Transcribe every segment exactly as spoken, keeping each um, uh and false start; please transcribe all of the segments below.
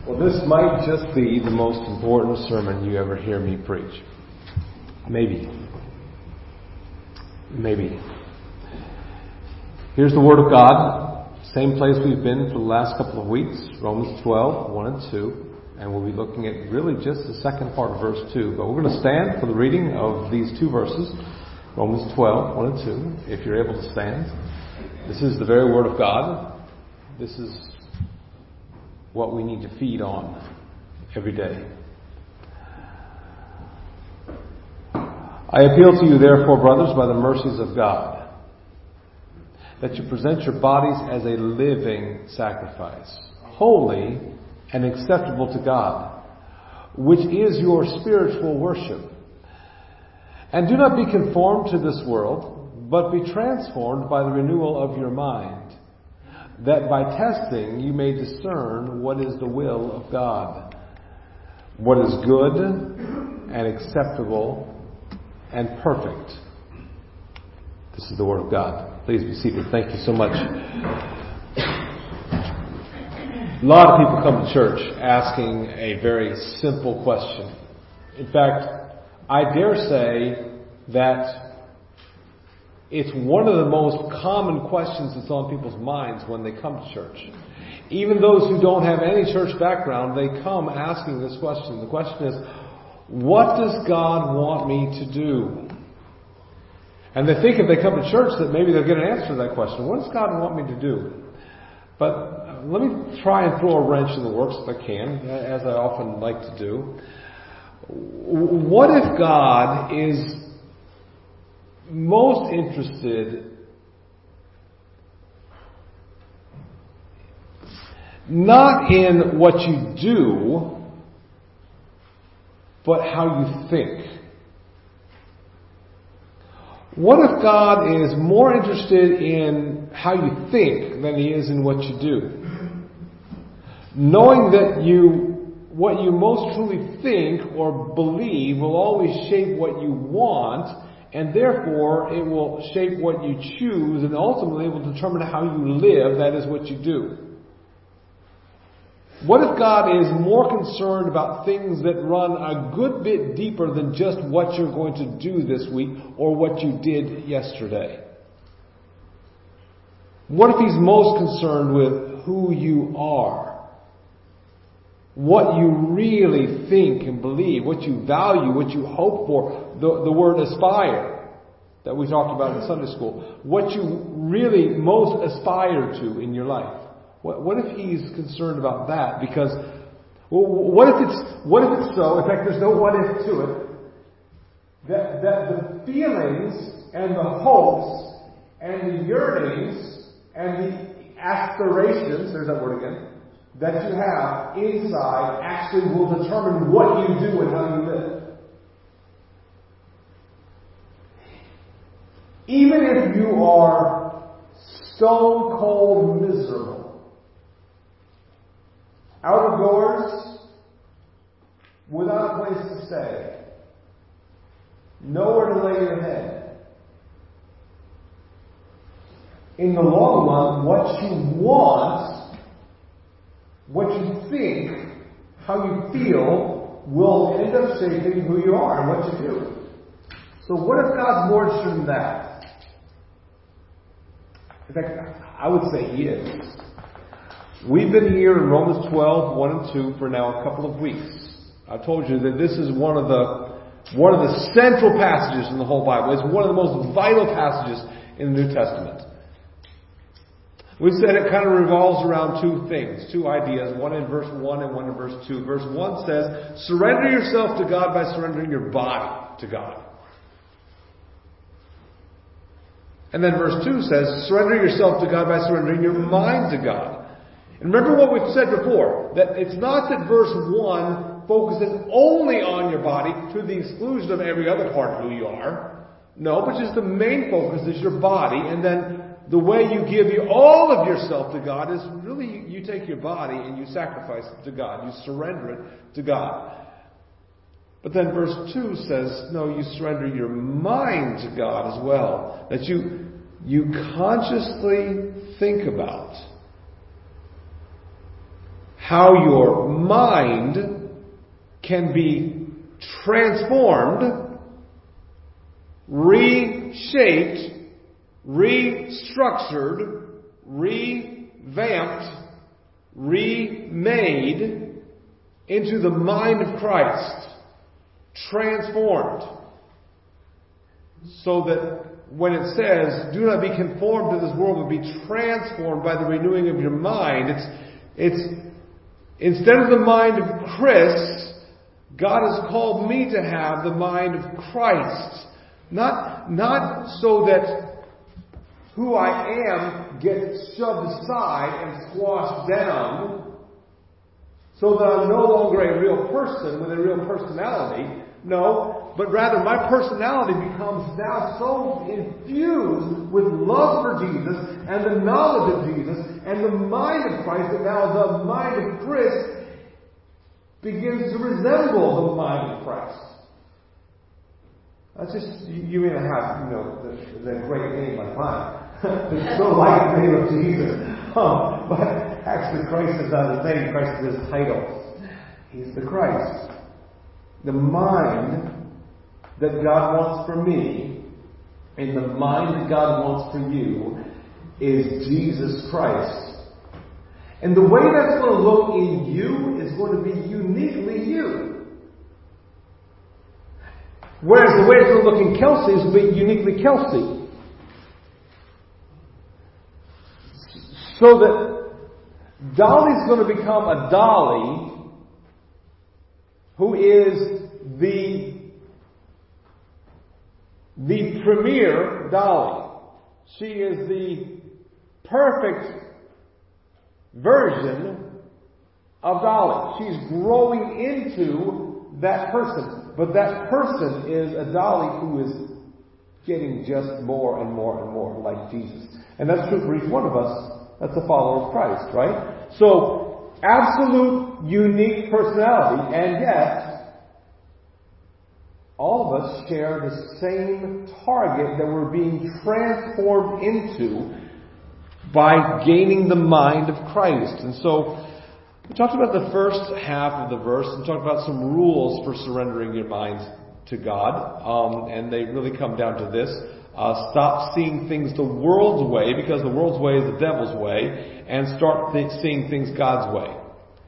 Well, this might just be the most important sermon you ever hear me preach. Maybe. Maybe. Here's the Word of God. Same place we've been for the last couple of weeks. Romans twelve, one and two. And we'll be looking at really just the second part of verse two. But we're going to stand for the reading of these two verses. Romans twelve, one and two. If you're able to stand. This is the very Word of God. This is what we need to feed on every day. I appeal to you, therefore, brothers, by the mercies of God, that you present your bodies as a living sacrifice, holy and acceptable to God, which is your spiritual worship. And do not be conformed to this world, but be transformed by the renewal of your mind, that by testing you may discern what is the will of God, what is good and acceptable and perfect. This is the Word of God. Please be seated. Thank you so much. A lot of people come to church asking a very simple question. In fact, I dare say that it's one of the most common questions that's on people's minds when they come to church. Even those who don't have any church background, they come asking this question. The question is, what does God want me to do? And they think if they come to church that maybe they'll get an answer to that question. What does God want me to do? But let me try and throw a wrench in the works if I can, as I often like to do. What if God is most interested not in what you do, but how you think? What if God is more interested in how you think than He is in what you do? Knowing that you, what you most truly think or believe will always shape what you want, and therefore it will shape what you choose, and ultimately it will determine how you live, that is what you do. What if God is more concerned about things that run a good bit deeper than just what you're going to do this week or what you did yesterday? What if He's most concerned with who you are? What you really think and believe, what you value, what you hope for, the, the word aspire that we talked about in Sunday school, what you really most aspire to in your life. What, what if He's concerned about that? Because well, what if it's what if it's so? In fact, there's no what if to it. That that the feelings and the hopes and the yearnings and the aspirations, there's that word again, that you have inside actually will determine what you do and how you live. Even if you are stone cold miserable, out of doors, without a place to stay, nowhere to lay your head, in the long run, what you want, what you think, how you feel, will end up shaping who you are and what you do. So what if God's more interested in that? In fact, I would say He is. We've been here in Romans twelve, one and two for now a couple of weeks. I told you that this is one of the one of the central passages in the whole Bible. It's one of the most vital passages in the New Testament. We've said it kind of revolves around two things, two ideas, one in verse one and one in verse two. Verse one says, surrender yourself to God by surrendering your body to God. And then verse two says, surrender yourself to God by surrendering your mind to God. And remember what we've said before, that it's not that verse one focuses only on your body to the exclusion of every other part of who you are. No, but just the main focus is your body, and then the way you give you all of yourself to God is really you, you take your body and you sacrifice it to God. You surrender it to God. But then verse two says, no, you surrender your mind to God as well. That you, you consciously think about how your mind can be transformed, reshaped, restructured, revamped, remade into the mind of Christ. Transformed. So that when it says, do not be conformed to this world, but be transformed by the renewing of your mind, it's, it's, instead of the mind of Chris, God has called me to have the mind of Christ. Not, not so that who I am gets shoved aside and squashed down, so that I'm no longer a real person with a real personality. No, but rather my personality becomes now so infused with love for Jesus and the knowledge of Jesus and the mind of Christ that now the mind of Chris begins to resemble the mind of Christ. That's just, you may not have, you know, the, the great name like mine. It's so like the name of Jesus. Um, but actually Christ is not his name, Christ is his title. He's the Christ. The mind that God wants for me and the mind that God wants for you is Jesus Christ. And the way that's going to look in you is going to be uniquely you. Whereas the way it's going to look in Kelsey is going to be uniquely Kelsey. So that Dolly's going to become a Dolly who is the, the premier Dolly. She is the perfect version of Dolly. She's growing into that person. But that person is a Dolly who is getting just more and more and more like Jesus. And that's true for each one of us. That's a follower of Christ, right? So, absolute unique personality, and yet, all of us share the same target that we're being transformed into by gaining the mind of Christ. And so, we talked about the first half of the verse and talked about some rules for surrendering your mind to God. Um, and they really come down to this. Uh, stop seeing things the world's way, because the world's way is the devil's way, and start th- seeing things God's way.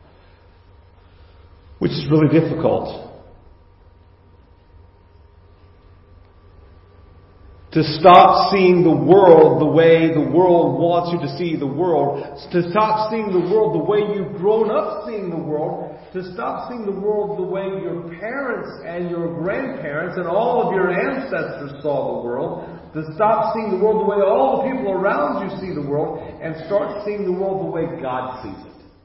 Which is really difficult. To stop seeing the world the way the world wants you to see the world. To stop seeing the world the way you've grown up seeing the world. To stop seeing the world the way your parents and your grandparents and all of your ancestors saw the world. To stop seeing the world the way all the people around you see the world. And start seeing the world the way God sees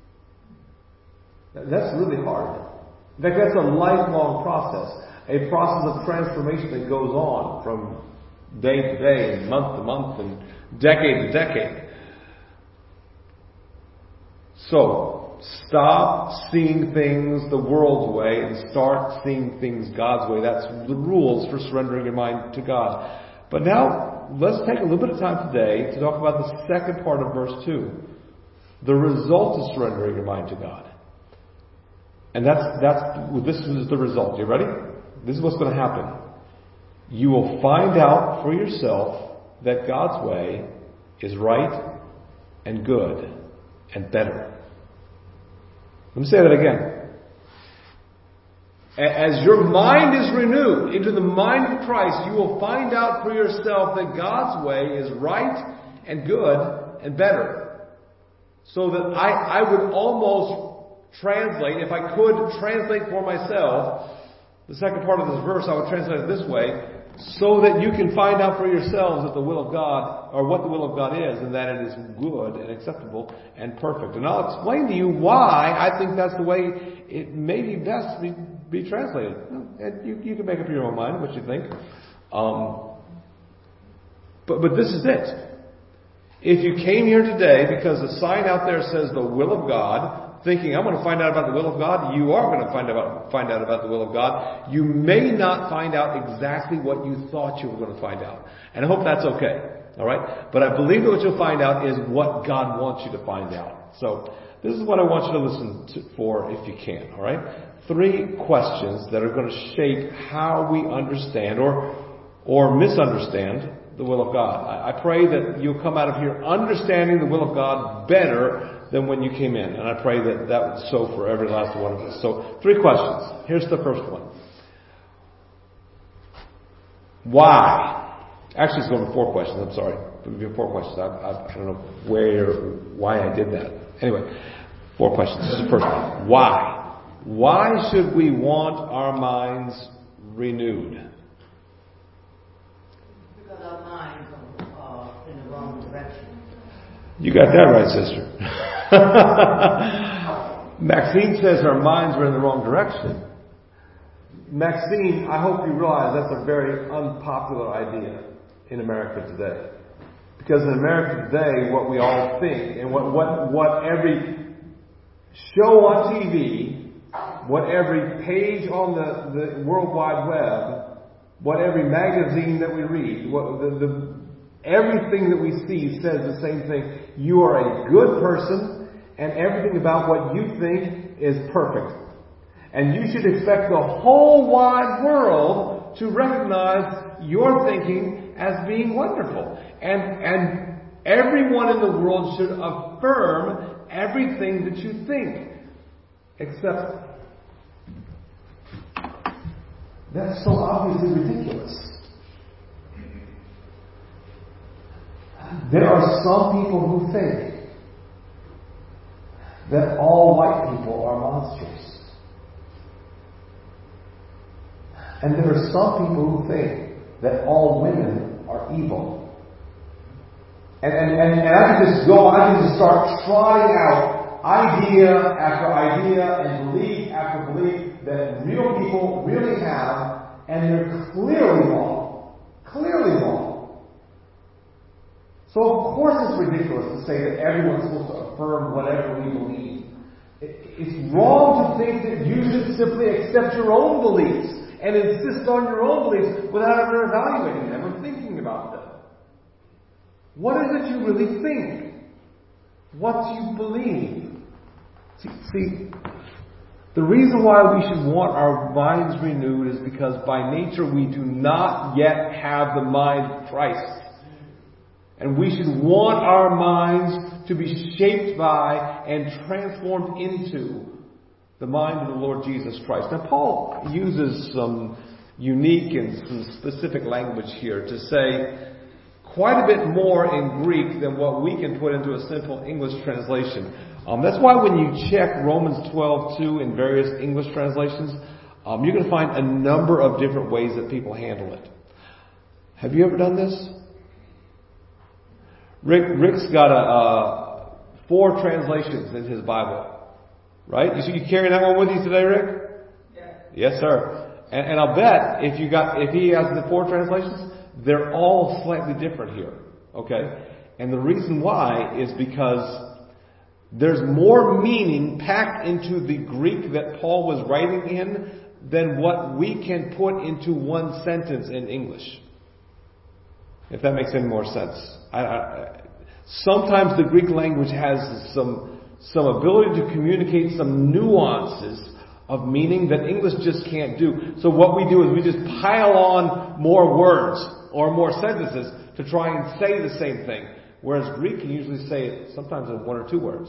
it. That's really hard. In fact, that's a lifelong process. A process of transformation that goes on from day to day, and month to month, and decade to decade. So, stop seeing things the world's way and start seeing things God's way. That's the rules for surrendering your mind to God. But now, let's take a little bit of time today to talk about the second part of verse two. The result of surrendering your mind to God. And that's, that's, this is the result. You ready? This is what's going to happen. You will find out for yourself that God's way is right and good and better. Let me say that again. As your mind is renewed into the mind of Christ, you will find out for yourself that God's way is right and good and better. So that I, I would almost translate, if I could translate for myself, the second part of this verse, I would translate it this way: so that you can find out for yourselves that the will of God, or what the will of God is, and that it is good and acceptable and perfect. And I'll explain to you why I think that's the way it may be best be, be translated. And you, you can make up your own mind what you think. Um, but, but this is it. If you came here today because the sign out there says the will of God, thinking, I'm going to find out about the will of God, you are going to find out, find out about the will of God. You may not find out exactly what you thought you were going to find out. And I hope that's okay. Alright? But I believe that what you'll find out is what God wants you to find out. So this is what I want you to listen to, for if you can, all right? Three questions that are going to shape how we understand or or misunderstand the will of God. I, I pray that you'll come out of here understanding the will of God better than when you came in. And I pray that that was so for every last one of us. So three questions. Here's the first one. Why? Actually, it's going to be four questions. I'm sorry. It'll be four questions. I, I, I don't know where, why I did that. Anyway, four questions. This is the first one. Why? Why should we want our minds renewed? Because our minds are in the wrong direction. You got that right, sister. Maxine says our minds are in the wrong direction. Maxine, I hope you realize that's a very unpopular idea in America today. Because in America today, what we all think and what, what, what every show on T V, what every page on the, the World Wide Web, what every magazine that we read, what the, the, everything that we see says the same thing. You are a good person and everything about what you think is perfect. And you should expect the whole wide world to recognize your thinking as being wonderful. And, and everyone in the world should affirm everything that you think. Except, that's so obviously ridiculous. There are some people who think that all white people are monsters. And there are some people who think that all women are evil. And, and, and, and I can just go, I can just start trotting out idea after idea and belief after belief that real people really have, and they're clearly wrong. Clearly wrong. So of course it's ridiculous to say that everyone's supposed to affirm whatever we believe. It, it's wrong to think that you should simply accept your own beliefs and insist on your own beliefs without ever evaluating them or thinking about them. What is it you really think? What do you believe? See, see, the reason why we should want our minds renewed is because by nature we do not yet have the mind of Christ. And we should want our minds to be shaped by and transformed into the mind of the Lord Jesus Christ. Now, Paul uses some unique and some specific language here to say quite a bit more in Greek than what we can put into a simple English translation. Um, that's why when you check Romans twelve two in various English translations, um, you're going to find a number of different ways that people handle it. Have you ever done this? Rick, Rick's got a, uh, four translations in his Bible. Right? You, you carrying that one with you today, Rick? Yeah. Yes, sir. And, and I'll bet if you got, if he has the four translations, they're all slightly different here. Okay? And the reason why is because there's more meaning packed into the Greek that Paul was writing in than what we can put into one sentence in English. If that makes any more sense. I, I, sometimes the Greek language has some some ability to communicate some nuances of meaning that English just can't do. So what we do is we just pile on more words or more sentences to try and say the same thing. Whereas Greek can usually say it sometimes in one or two words.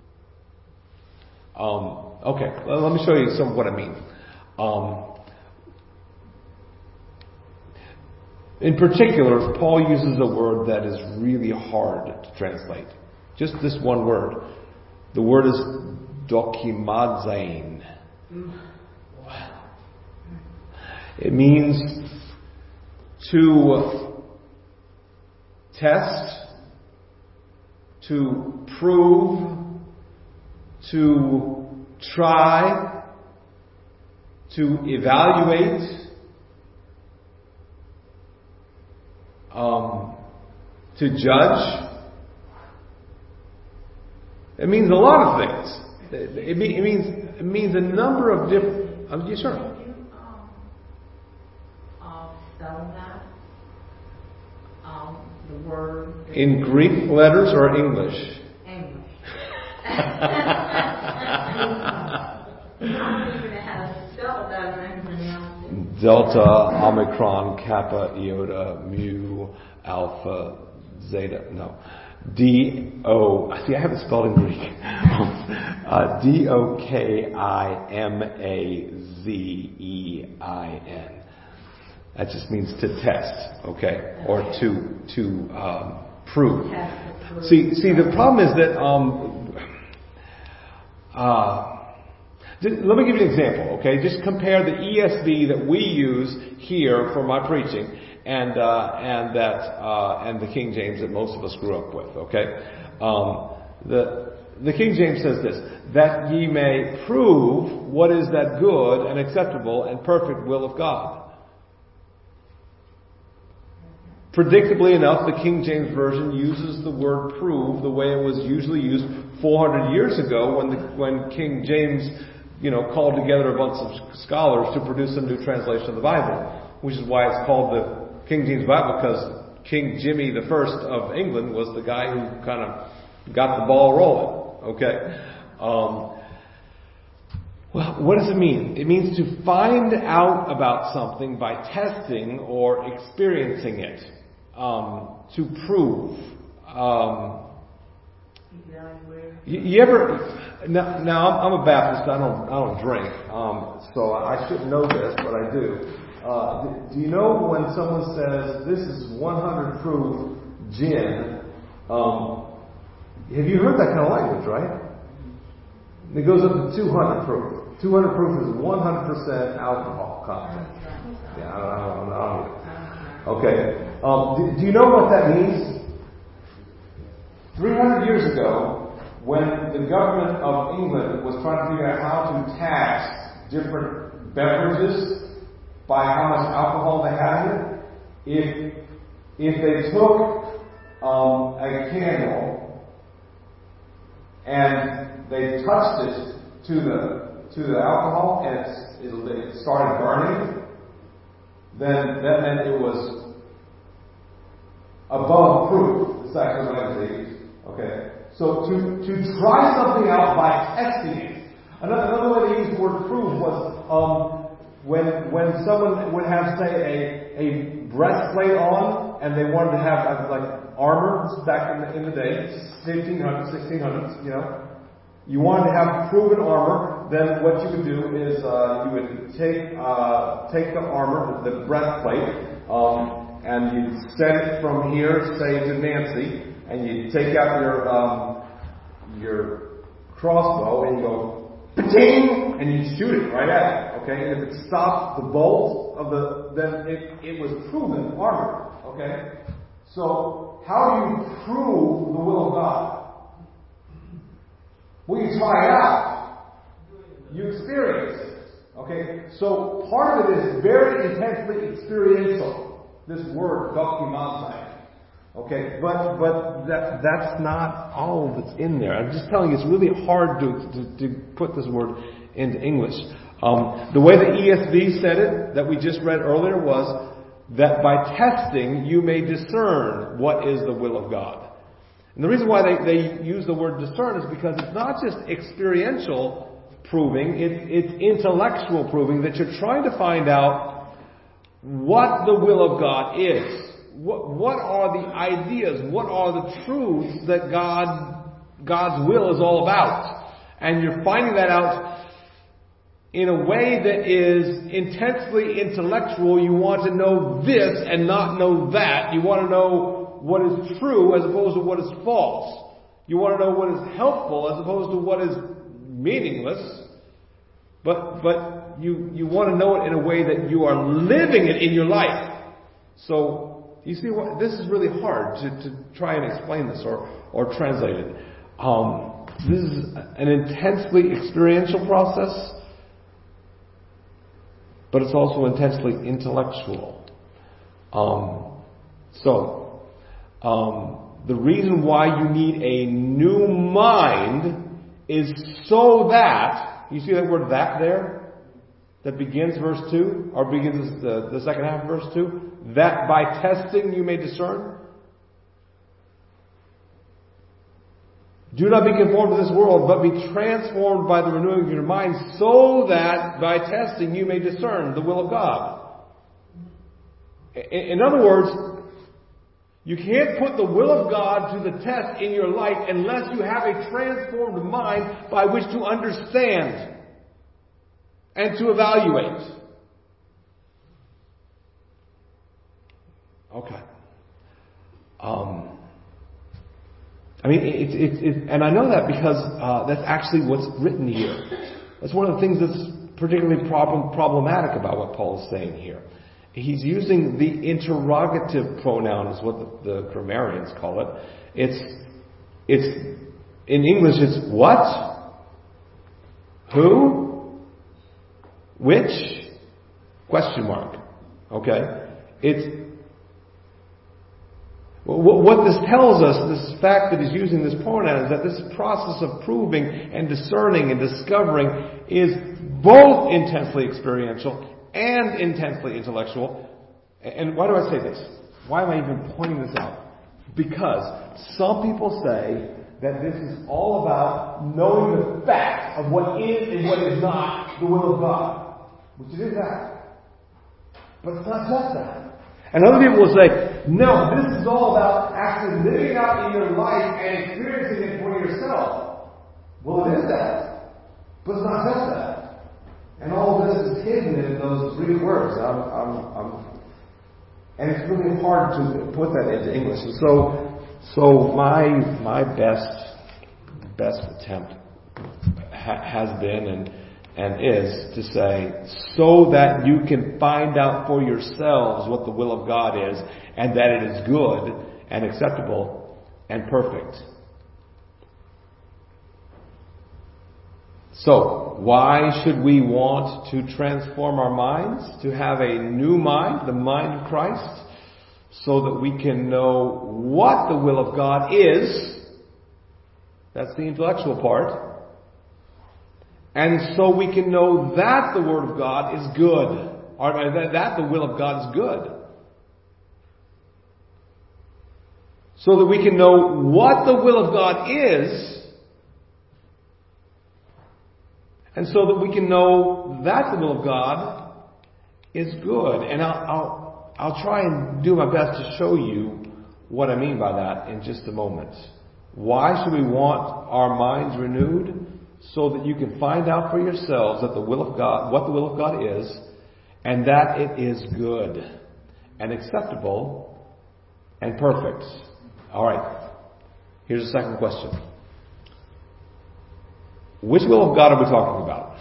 Um, okay, well, let me show you some of what I mean. Um, in particular, Paul uses a word that is really hard to translate. Just this one word. The word is dokimazein. It means to test, to prove, to try, to evaluate, um, to judge. It means a lot of things. It, mean, it means it means a number of different. Um, yes, sir. Can you um, uh, spell that? Um, the word in Greek letters or English? English. Delta, Omicron, Kappa, Iota, Mu, Alpha, Zeta. No. D O. See, I have it spelled in Greek. uh, D O K I M A Z E I N. That just means to test, okay, or to to um, prove. See, see, the problem is that. Um, uh, let me give you an example, okay? Just compare the E S V that we use here for my preaching and uh, and that uh, and the King James that most of us grew up with, okay? Um, the the King James says this: that ye may prove what is that good and acceptable and perfect will of God. Predictably enough, the King James Version uses the word prove the way it was usually used four hundred years ago when the, when King James, you know, called together a bunch of scholars to produce a new translation of the Bible, which is why it's called the King James Bible, because King Jimmy the First of England was the guy who kind of got the ball rolling. Okay. Um, well, what does it mean? It means to find out about something by testing or experiencing it. Um, to prove. Um, you, you ever? Now, now I'm, I'm a Baptist. I don't. I don't drink. Um, so I shouldn't know this, but I do. Uh, do you know when someone says this is one hundred proof gin? Um, have you heard that kind of language, right? It goes up to two hundred proof. two hundred proof is one hundred percent alcohol content. Yeah, I don't, I don't, I don't know. Okay. Um, do, do you know what that means? three hundred years ago, when the government of England was trying to figure out how to tax different beverages by how much alcohol they had in it, if if they took um, a candle and they touched it to the to the alcohol and it's, it, it started burning, then that meant it was above proof. It's actually what it is. Okay. So to to try something out by testing it. Another, another way to use the word prove was um, when when someone would have, say, a a breastplate on and they wanted to have uh, like armor back in the, in the day, fifteen hundreds, sixteen hundreds, you know. You wanted to have proven armor, then what you would do is uh, you would take uh, take the armor, the, the breastplate, um, and you'd send it from here, say, to Nancy, and you'd take out your um, your crossbow and you go, pa-ting, and you'd shoot it right at it, okay? And if it stopped the bolt of the, then it, it was proven armor, okay? So, how do you prove the will of God? Well, you try it out. You experience it. Okay? So part of it is very intensely experiential. This word, documentai. Okay? But but that that's not all that's in there. I'm just telling you, it's really hard to to, to put this word into English. Um, the way the E S V said it, that we just read earlier, was that by testing you may discern what is the will of God. And the reason why they, they use the word discern is because it's not just experiential proving, it, it's intellectual proving, that you're trying to find out what the will of God is. What, what are the ideas, what are the truths that God, God's will is all about. And you're finding that out in a way that is intensely intellectual. You want to know this and not know that. You want to know what is true as opposed to what is false. You want to know what is helpful as opposed to what is meaningless. But but you, you want to know it in a way that you are living it in your life. So you see what this is really hard to, to try and explain this or, or translate it. Um, this is an intensely experiential process, but it's also intensely intellectual. Um, so Um, the reason why you need a new mind is so that, you see that word that there? That begins verse two, or begins the, the second half of verse two? That by testing you may discern. Do not be conformed to this world, but be transformed by the renewing of your mind, so that by testing you may discern the will of God. In other words, you can't put the will of God to the test in your life unless you have a transformed mind by which to understand and to evaluate. Okay. Um, I mean, it's it, it, and I know that because uh, that's actually what's written here. That's one of the things that's particularly problem, problematic about what Paul is saying here. He's using the interrogative pronoun, is what the, the grammarians call it. It's, it's, in English it's what? Who? Which? Question mark. Okay? It's, what this tells us, this fact that he's using this pronoun, is that this process of proving and discerning and discovering is both intensely experiential and intensely intellectual. And why do I say this? Why am I even pointing this out? Because some people say that this is all about knowing the facts of what is and what is not the will of God. Which it is that. But it's not just that. And other people will say, no, this is all about actually living out in your life and experiencing it for yourself. Well, it is that. But it's not just that. And all of this is hidden in those Greek words. I'm, I'm, I'm, and it's really hard to put that into English. And so, so my my best best attempt ha- has been and and is to say, so that you can find out for yourselves what the will of God is, and that it is good and acceptable and perfect. So, why should we want to transform our minds, to have a new mind, the mind of Christ, so that we can know what the will of God is? That's the intellectual part. And so we can know that the Word of God is good, or that the will of God is good. So that we can know what the will of God is, and so that we can know that the will of God is good. And I'll, I'll, I'll try and do my best to show you what I mean by that in just a moment. Why should we want our minds renewed? So that you can find out for yourselves that the will of God, what the will of God is, and that it is good and acceptable and perfect. All right. Here's the second question. Which will of God are we talking about?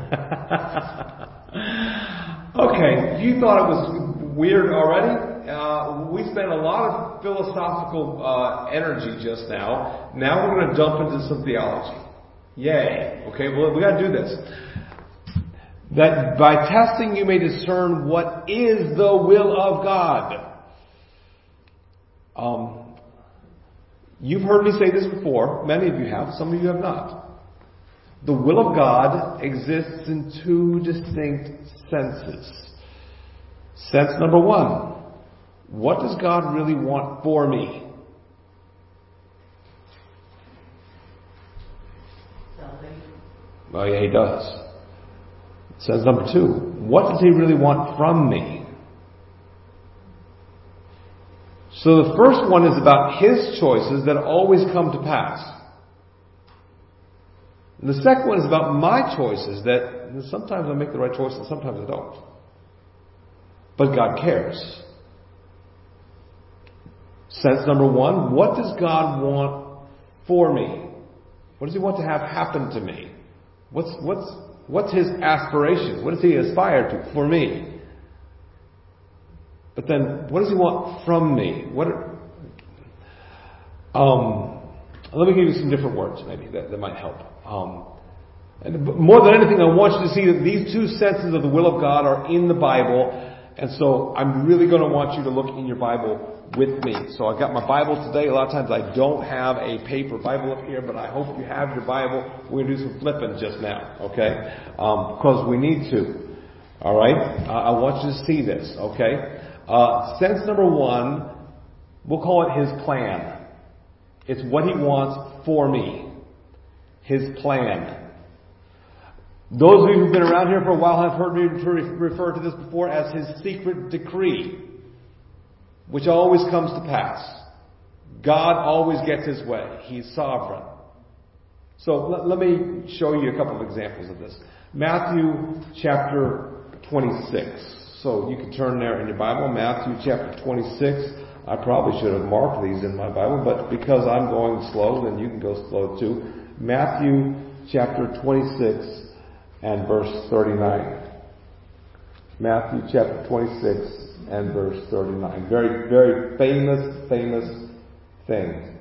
Okay, you thought it was weird already. Uh, we spent a lot of philosophical uh, energy just now. Now we're going to jump into some theology. Yay. Okay, well, we got to do this. That by testing you may discern what is the will of God. Um, you've heard me say this before. Many of you have. Some of you have not. The will of God exists in two distinct senses. Sense number one. What does God really want for me? Oh, yeah, He does. Sense number two. What does He really want from me? So the first one is about His choices that always come to pass. And the second one is about my choices that sometimes I make the right choice and sometimes I don't. But God cares. Sense number one. What does God want for me? What does He want to have happen to me? What's, what's, what's His aspiration? What does He aspire to for me? But then, what does He want from me? What are, um, let me give you some different words, maybe, that, that might help. Um, and more than anything, I want you to see that these two senses of the will of God are in the Bible. And so, I'm really going to want you to look in your Bible with me. So I've got my Bible today. A lot of times I don't have a paper Bible up here, but I hope you have your Bible. We're going to do some flipping just now, okay? Um, because we need to. All right? Uh, I want you to see this, okay? Uh, sense number one, we'll call it His plan. It's what He wants for me. His plan. Those of you who've been around here for a while have heard me refer to this before as His secret decree, which always comes to pass. God always gets His way. He's sovereign. So let, let me show you a couple of examples of this. Matthew chapter twenty-six. So you can turn there in your Bible. Matthew chapter twenty-six. I probably should have marked these in my Bible, but because I'm going slow, then you can go slow too. Matthew chapter twenty-six and verse thirty-nine. Matthew chapter twenty-six and verse thirty-nine. Very, very famous, famous thing.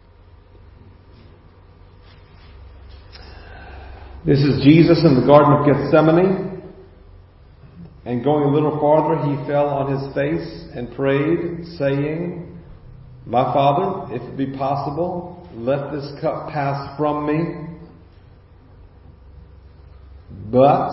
This is Jesus in the Garden of Gethsemane. And going a little farther, He fell on His face and prayed, saying, My Father, if it be possible, let this cup pass from me. But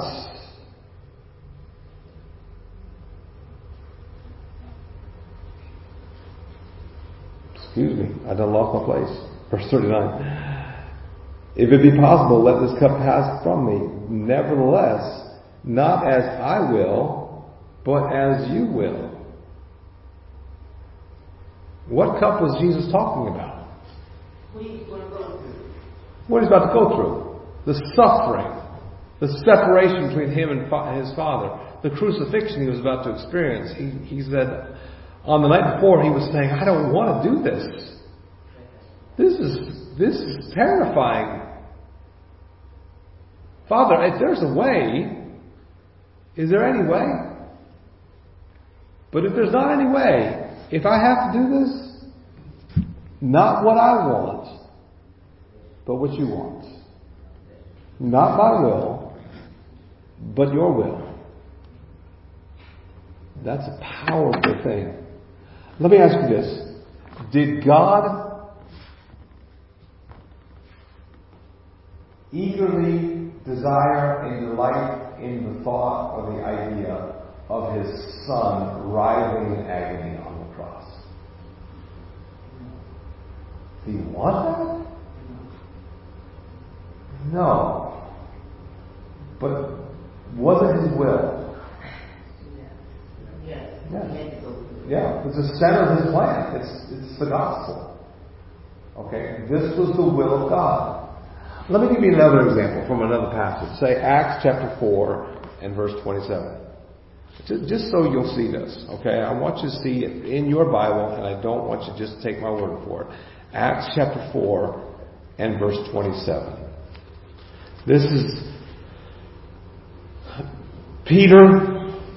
excuse me, I done lost my place. Verse thirty-nine. If it be possible, let this cup pass from me. Nevertheless, not as I will, but as you will. What cup was Jesus talking about? What he's about to go through. The suffering. The separation between Him and His Father. The crucifixion He was about to experience. He, he said, on the night before, He was saying, I don't want to do this. This is, this is terrifying. Father, if there's a way, is there any way? But if there's not any way, if I have to do this, not what I want, but what you want. Not my will, but your will. That's a powerful thing. Let me ask you this. Did God eagerly desire and delight in the thought or the idea of His Son writhing in agony on the cross? Did He want that? No. But was it His will? Yes. Yes. Yeah. It's the center of His plan. It's, it's the gospel. Okay? This was the will of God. Let me give you another example from another passage. Say Acts chapter four and verse twenty-seven. Just so you'll see this, okay? I want you to see it in your Bible, and I don't want you to just take my word for it. Acts chapter four and verse twenty-seven. This is Peter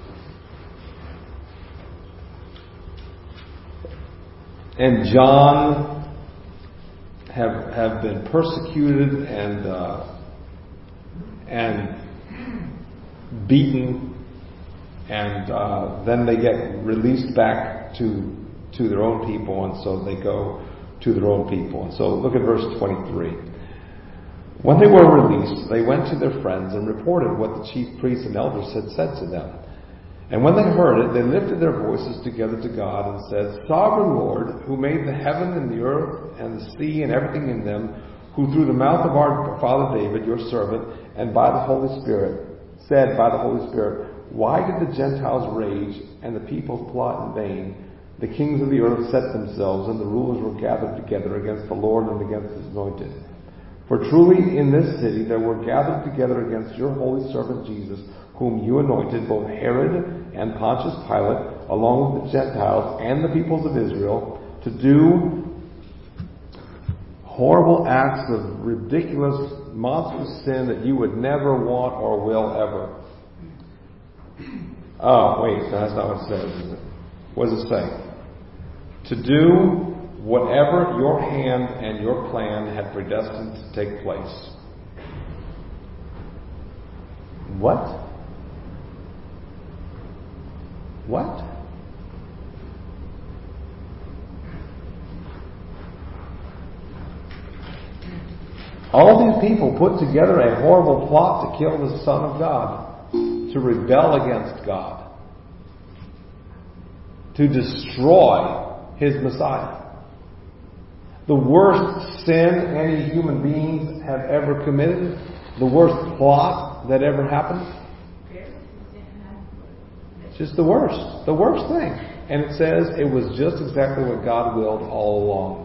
and John have have been persecuted and uh, and beaten, and uh, then they get released back to to their own people, and so they go to their own people. And so look at verse twenty-three. When they were released, they went to their friends and reported what the chief priests and elders had said to them. And when they heard it, they lifted their voices together to God and said, Sovereign Lord, who made the heaven and the earth and the sea and everything in them, who through the mouth of our father David, your servant, and by the Holy Spirit, said by the Holy Spirit, why did the Gentiles rage and the peoples plot in vain? The kings of the earth set themselves, and the rulers were gathered together against the Lord and against His anointed. For truly in this city there were gathered together against your holy servant Jesus, whom you anointed, both Herod and Pontius Pilate, along with the Gentiles and the peoples of Israel, to do horrible acts of ridiculous, monstrous sin that you would never want or will ever. Oh, wait, that's not what it says, is it? What does it say? To do whatever your hand and your plan had predestined to take place. What? What? All these people put together a horrible plot to kill the Son of God, to rebel against God, to destroy His Messiah. The worst sin any human beings have ever committed? The worst plot that ever happened? Just the worst. The worst thing. And it says it was just exactly what God willed all along.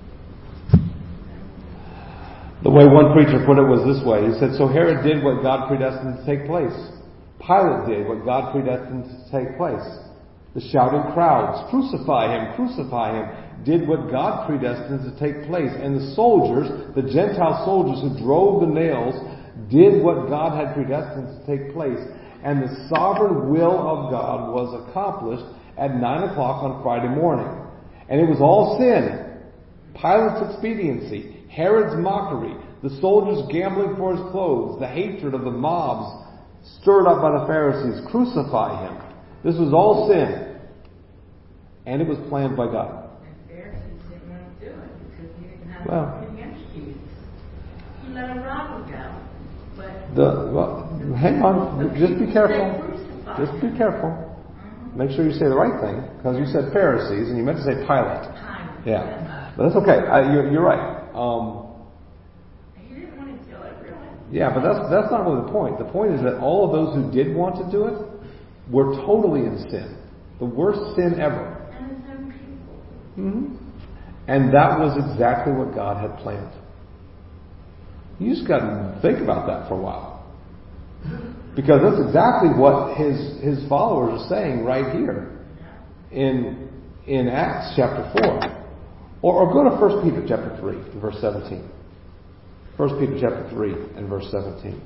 The way one preacher put it was this way. He said, so Herod did what God predestined to take place. Pilate did what God predestined to take place. The shouting crowds, crucify him, crucify him, did what God predestined to take place. And the soldiers, the Gentile soldiers who drove the nails, did what God had predestined to take place. And the sovereign will of God was accomplished at nine o'clock on Friday morning. And it was all sin. Pilate's expediency, Herod's mockery, the soldiers gambling for his clothes, the hatred of the mobs stirred up by the Pharisees, crucify him. This was all sin. And it was planned by God. The Pharisees didn't want to do it because he didn't have Well, anything against Jesus. He let a robber go. But the, well, hang on, just be careful. Just be careful. Uh-huh. Make sure you say the right thing, because you said Pharisees and you meant to say Pilate. Pilate. Yeah, but that's okay. I, you're, you're right. Um, He didn't want to kill it, really. yeah, but that's that's not really the point. The point is that all of those who did want to do it were totally in sin, the worst sin ever. And his own people. Mm-hmm. And that was exactly what God had planned. You just got to think about that for a while. Because that's exactly what his his followers are saying right here in in Acts chapter four. Or, or go to First Peter chapter three and verse seventeen. First Peter chapter three and verse seventeen.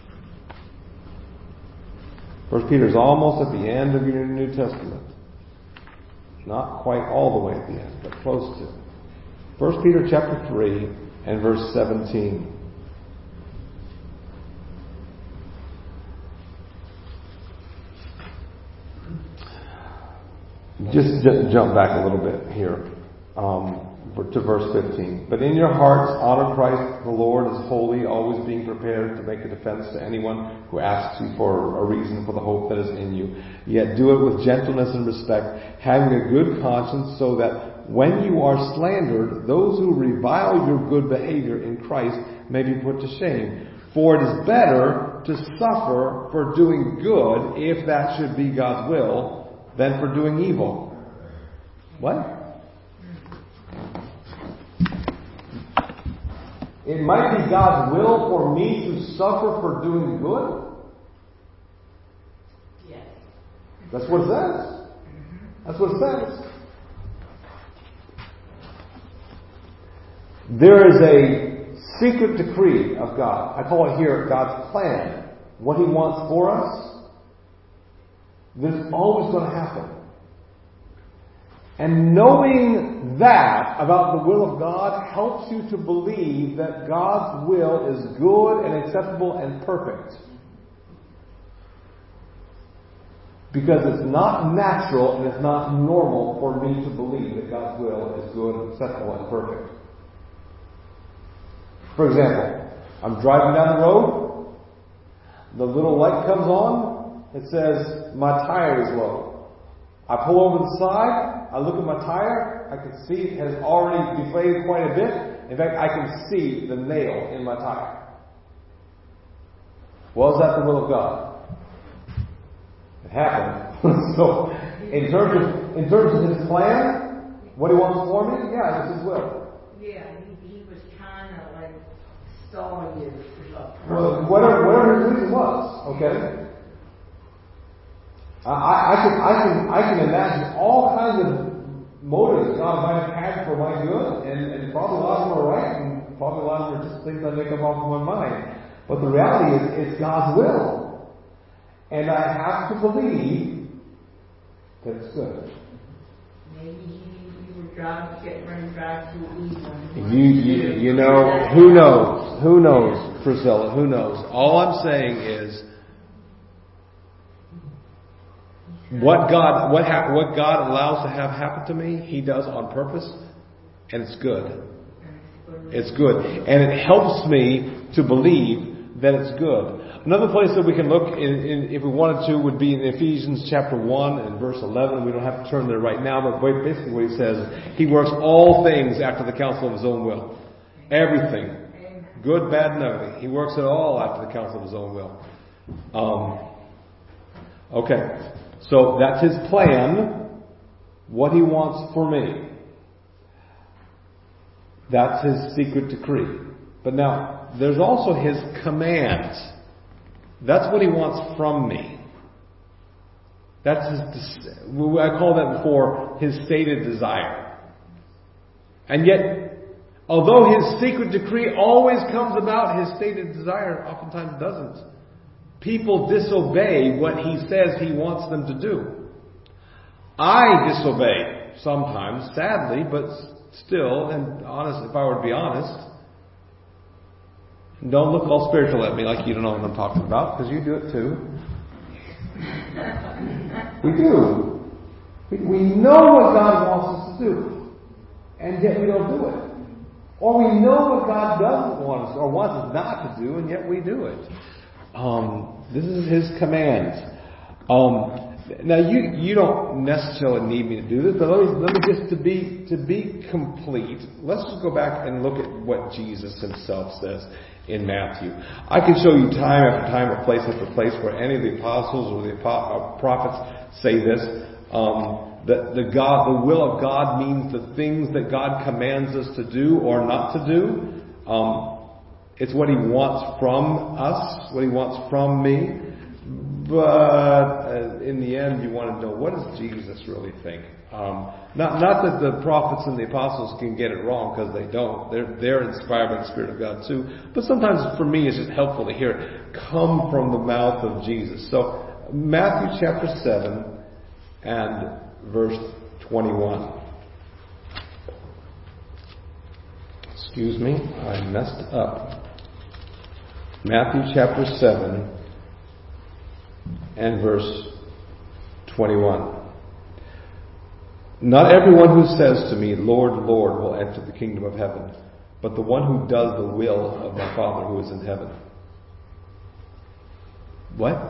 First Peter is almost at the end of your New Testament. Not quite all the way at the end, but close to. First Peter chapter three and verse seventeen. Just j- jump back a little bit here um, to verse fifteen. But in your hearts honor Christ the Lord as holy, always being prepared to make a defense to anyone who asks you for a reason for the hope that is in you. Yet do it with gentleness and respect, having a good conscience, so that when you are slandered, those who revile your good behavior in Christ may be put to shame. For it is better to suffer for doing good, if that should be God's will, than for doing evil. What? It might be God's will for me to suffer for doing good? Yes. That's what it says. That's what it says. There is a secret decree of God. I call it here God's plan. What He wants for us. That's always going to happen. And knowing that about the will of God helps you to believe that God's will is good and acceptable and perfect. Because it's not natural and it's not normal for me to believe that God's will is good, acceptable, and perfect. For example, I'm driving down the road, the little light comes on, it says, my tire is low. I pull over to the side, I look at my tire, I can see it has already deflated quite a bit. In fact, I can see the nail in my tire. Well, is that the will of God? It happened. So, in terms of in terms of His plan, what He wants for me, yeah, it's His will. Yeah, he, he was trying to like stall you for something. Well, whatever, whatever His reason was, okay. I, I can I can I can imagine all kinds of motives God might have had for my good, and, and probably a lot of them are right, and probably a lot of them are just things I make up off of my mind. But the reality is, it's God's will, and I have to believe that it's good. Maybe you, you were driving, getting ready to drive too evil. You, you, you know, who knows? Who knows, Priscilla? Who knows? All I'm saying is, what God, what ha- what God allows to have happen to me, He does on purpose, and it's good. It's good, and it helps me to believe that it's good. Another place that we can look, in, in, if we wanted to, would be in Ephesians chapter one and verse eleven. We don't have to turn there right now, but basically what he says, he works all things after the counsel of his own will. Everything. Good, bad, and ugly. He works it all after the counsel of his own will. Um, okay. So that's his plan. What he wants for me. That's his secret decree. But now, there's also his commands. That's what he wants from me. That's his, I call that before, his stated desire. And yet, although his secret decree always comes about, his stated desire oftentimes doesn't. People disobey what he says he wants them to do. I disobey sometimes, sadly, but still, and honest, if I were to be honest, don't look all spiritual at me like you don't know what I'm talking about, because you do it too. We do. We, we know what God wants us to do, and yet we don't do it. Or we know what God doesn't want us, or wants us not to do, and yet we do it. Um, this is his commands. Um, now you you don't necessarily need me to do this, but let me let me just to be to be complete. Let's just go back and look at what Jesus himself says in Matthew. I can show you time after time, or place after place, where any of the apostles or the prophets say this. Um, that the God, the will of God means the things that God commands us to do or not to do. Um, it's what he wants from us, what he wants from me. But uh, in the end, you want to know, what does Jesus really think? Um, not not that the prophets and the apostles can get it wrong, because they don't. They're they're inspired by the Spirit of God too. But sometimes for me, it's just helpful to hear it come from the mouth of Jesus. So Matthew chapter seven and verse twenty-one. Excuse me, I messed up. Matthew chapter seven and verse twenty-one. Not everyone who says to me, Lord, Lord, will enter the kingdom of heaven, but the one who does the will of my Father who is in heaven. What?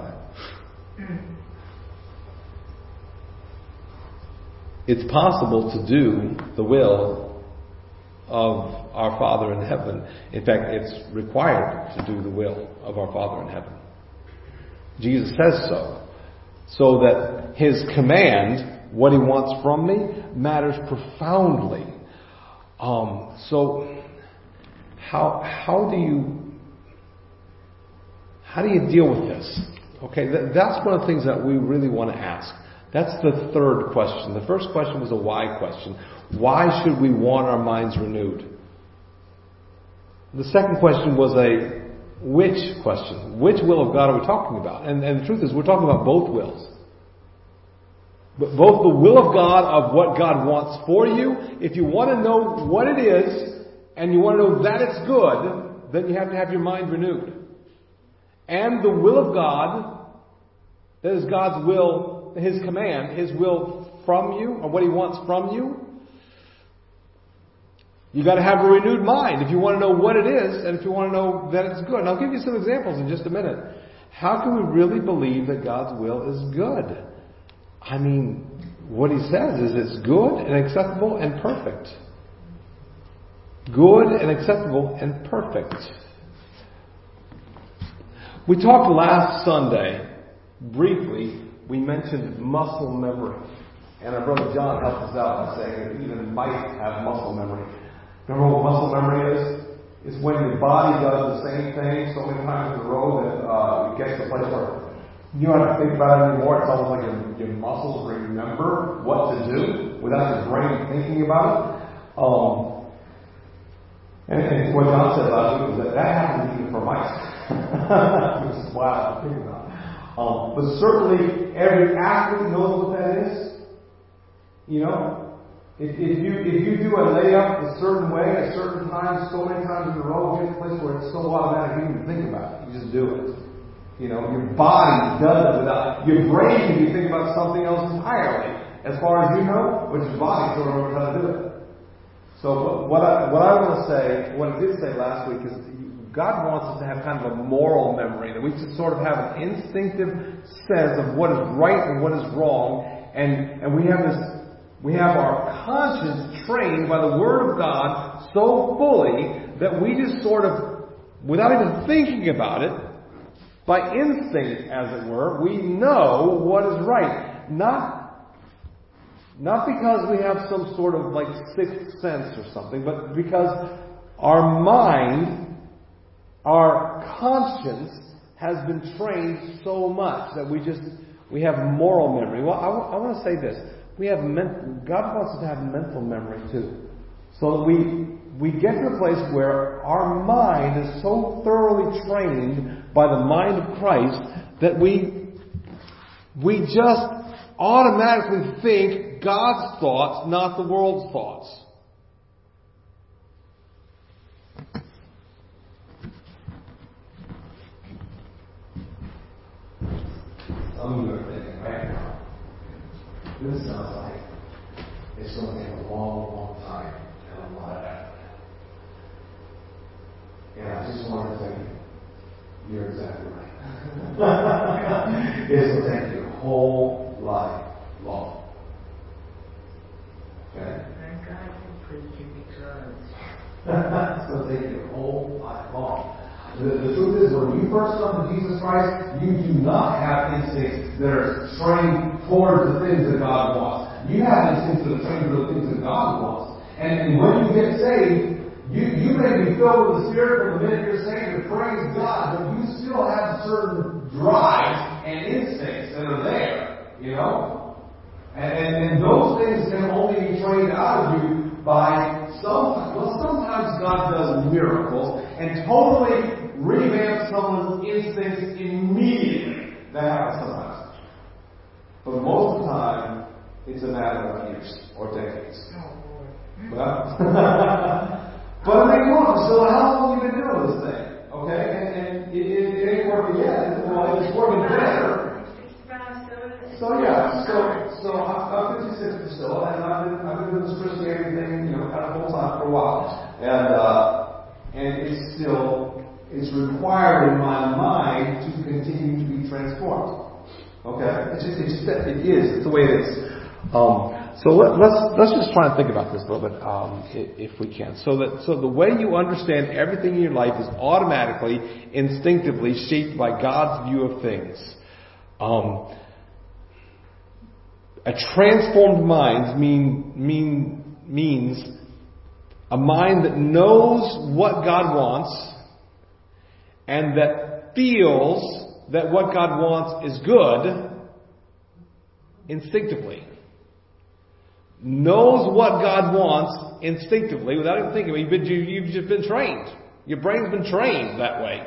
It's possible to do the will of our Father in heaven. In fact, it's required to do the will of our Father in heaven. Jesus says so. So that his command, what he wants from me, matters profoundly. Um, so, how how do you how do you deal with this? Okay, that, that's one of the things that we really want to ask. That's the third question. The first question was a why question. Why should we want our minds renewed? The second question was a which question. Which will of God are we talking about? And, and the truth is, we're talking about both wills. But both the will of God, of what God wants for you. If you want to know what it is, and you want to know that it's good, then you have to have your mind renewed. And the will of God, that is God's will, his command, his will from you, or what he wants from you. You got to have a renewed mind if you want to know what it is, and if you want to know that it's good. And I'll give you some examples in just a minute. How can we really believe that God's will is good? I mean, what he says is it's good and acceptable and perfect. Good and acceptable and perfect. We talked last Sunday, briefly, we mentioned muscle memory. And our brother John helped us out by saying that even mice have muscle memory. Remember what muscle memory is? It's when your body does the same thing so many times in a row that uh, it gets to the place where you don't have to think about it anymore. It's almost like your, your muscles remember what to do without your brain thinking about it. Um, and, and what John said last week was that that happens even for mice. Which is wild to think about. Um, but certainly every athlete knows what that is. You know? If, if you if you do a layup a certain way, a certain time, so many times in a row, you get to a place where it's so automatic you don't even think about it. You just do it. You know, your body does it without... Your brain can be thinking about something else entirely. As far as you know, but your body still remembers how to do it. So what I, what I want to say, what I did say last week is God wants us to have kind of a moral memory, that we just sort of have an instinctive sense of what is right and what is wrong, and, and we have this, we have our conscience trained by the Word of God so fully that we just sort of, without even thinking about it, by instinct, as it were, we know what is right. Not, not because we have some sort of like sixth sense or something, but because our mind, our conscience has been trained so much that we just, we have moral memory. Well, I, w- I want to say this. We have men- God wants us to have mental memory too. So that we, we get to a place where our mind is so thoroughly trained by the mind of Christ that we, we just automatically think God's thoughts, not the world's thoughts. Some of you are thinking right now, this sounds like it's going to take a long, long time and a lot of effort. And I just want to tell you, you're exactly right. It's going to take your whole life long. Okay? Thank God for preaching because It's going to take your whole life long. The, the truth is, when you first come to Jesus Christ, you do not have instincts that are trained towards the things that God wants. You have instincts that are trained to the things that God wants. And, and when you get saved, you, you may be filled with the Spirit from the minute you're saved, to praise God, but you still have certain drives and instincts that are there, you know? And, and, and those things can only be trained out of you by sometimes, well, sometimes God does miracles and totally revamps someone's instincts immediately. That happens sometimes. But most of the time, it's a matter of years or decades. Well, but I mean, look, so how long have you been doing this thing? Okay? And, and it, it, it ain't working yet. Well, it's working better. So yeah, so so I'm fifty-six still, and I've been I've been doing this Christianity thing, you know, kind of full time for a while, and uh, and it's still it's required in my mind to continue to be transformed. Okay, it's just, it's just it is it's the way it is. Um, so let, let's let's just try and think about this a little bit, um, if, if we can. So that so the way you understand everything in your life is automatically, instinctively shaped by God's view of things. Um, A transformed mind mean, mean, means a mind that knows what God wants and that feels that what God wants is good instinctively. Knows what God wants instinctively without even thinking. You've, been, you've just been trained. Your brain's been trained that way.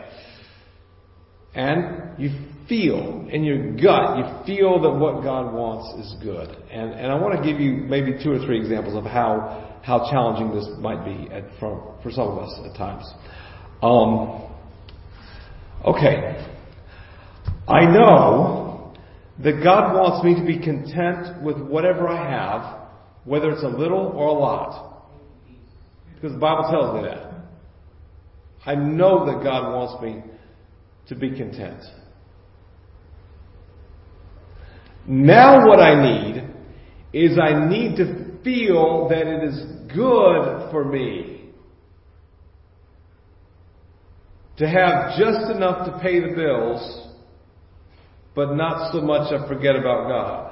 And you feel in your gut, you feel that what God wants is good. And, and I want to give you maybe two or three examples of how, how challenging this might be at, for, for some of us at times. Um, okay. I know that God wants me to be content with whatever I have, whether it's a little or a lot. Because the Bible tells me that. I know that God wants me to be content. Now what I need is I need to feel that it is good for me to have just enough to pay the bills, but not so much I forget about God.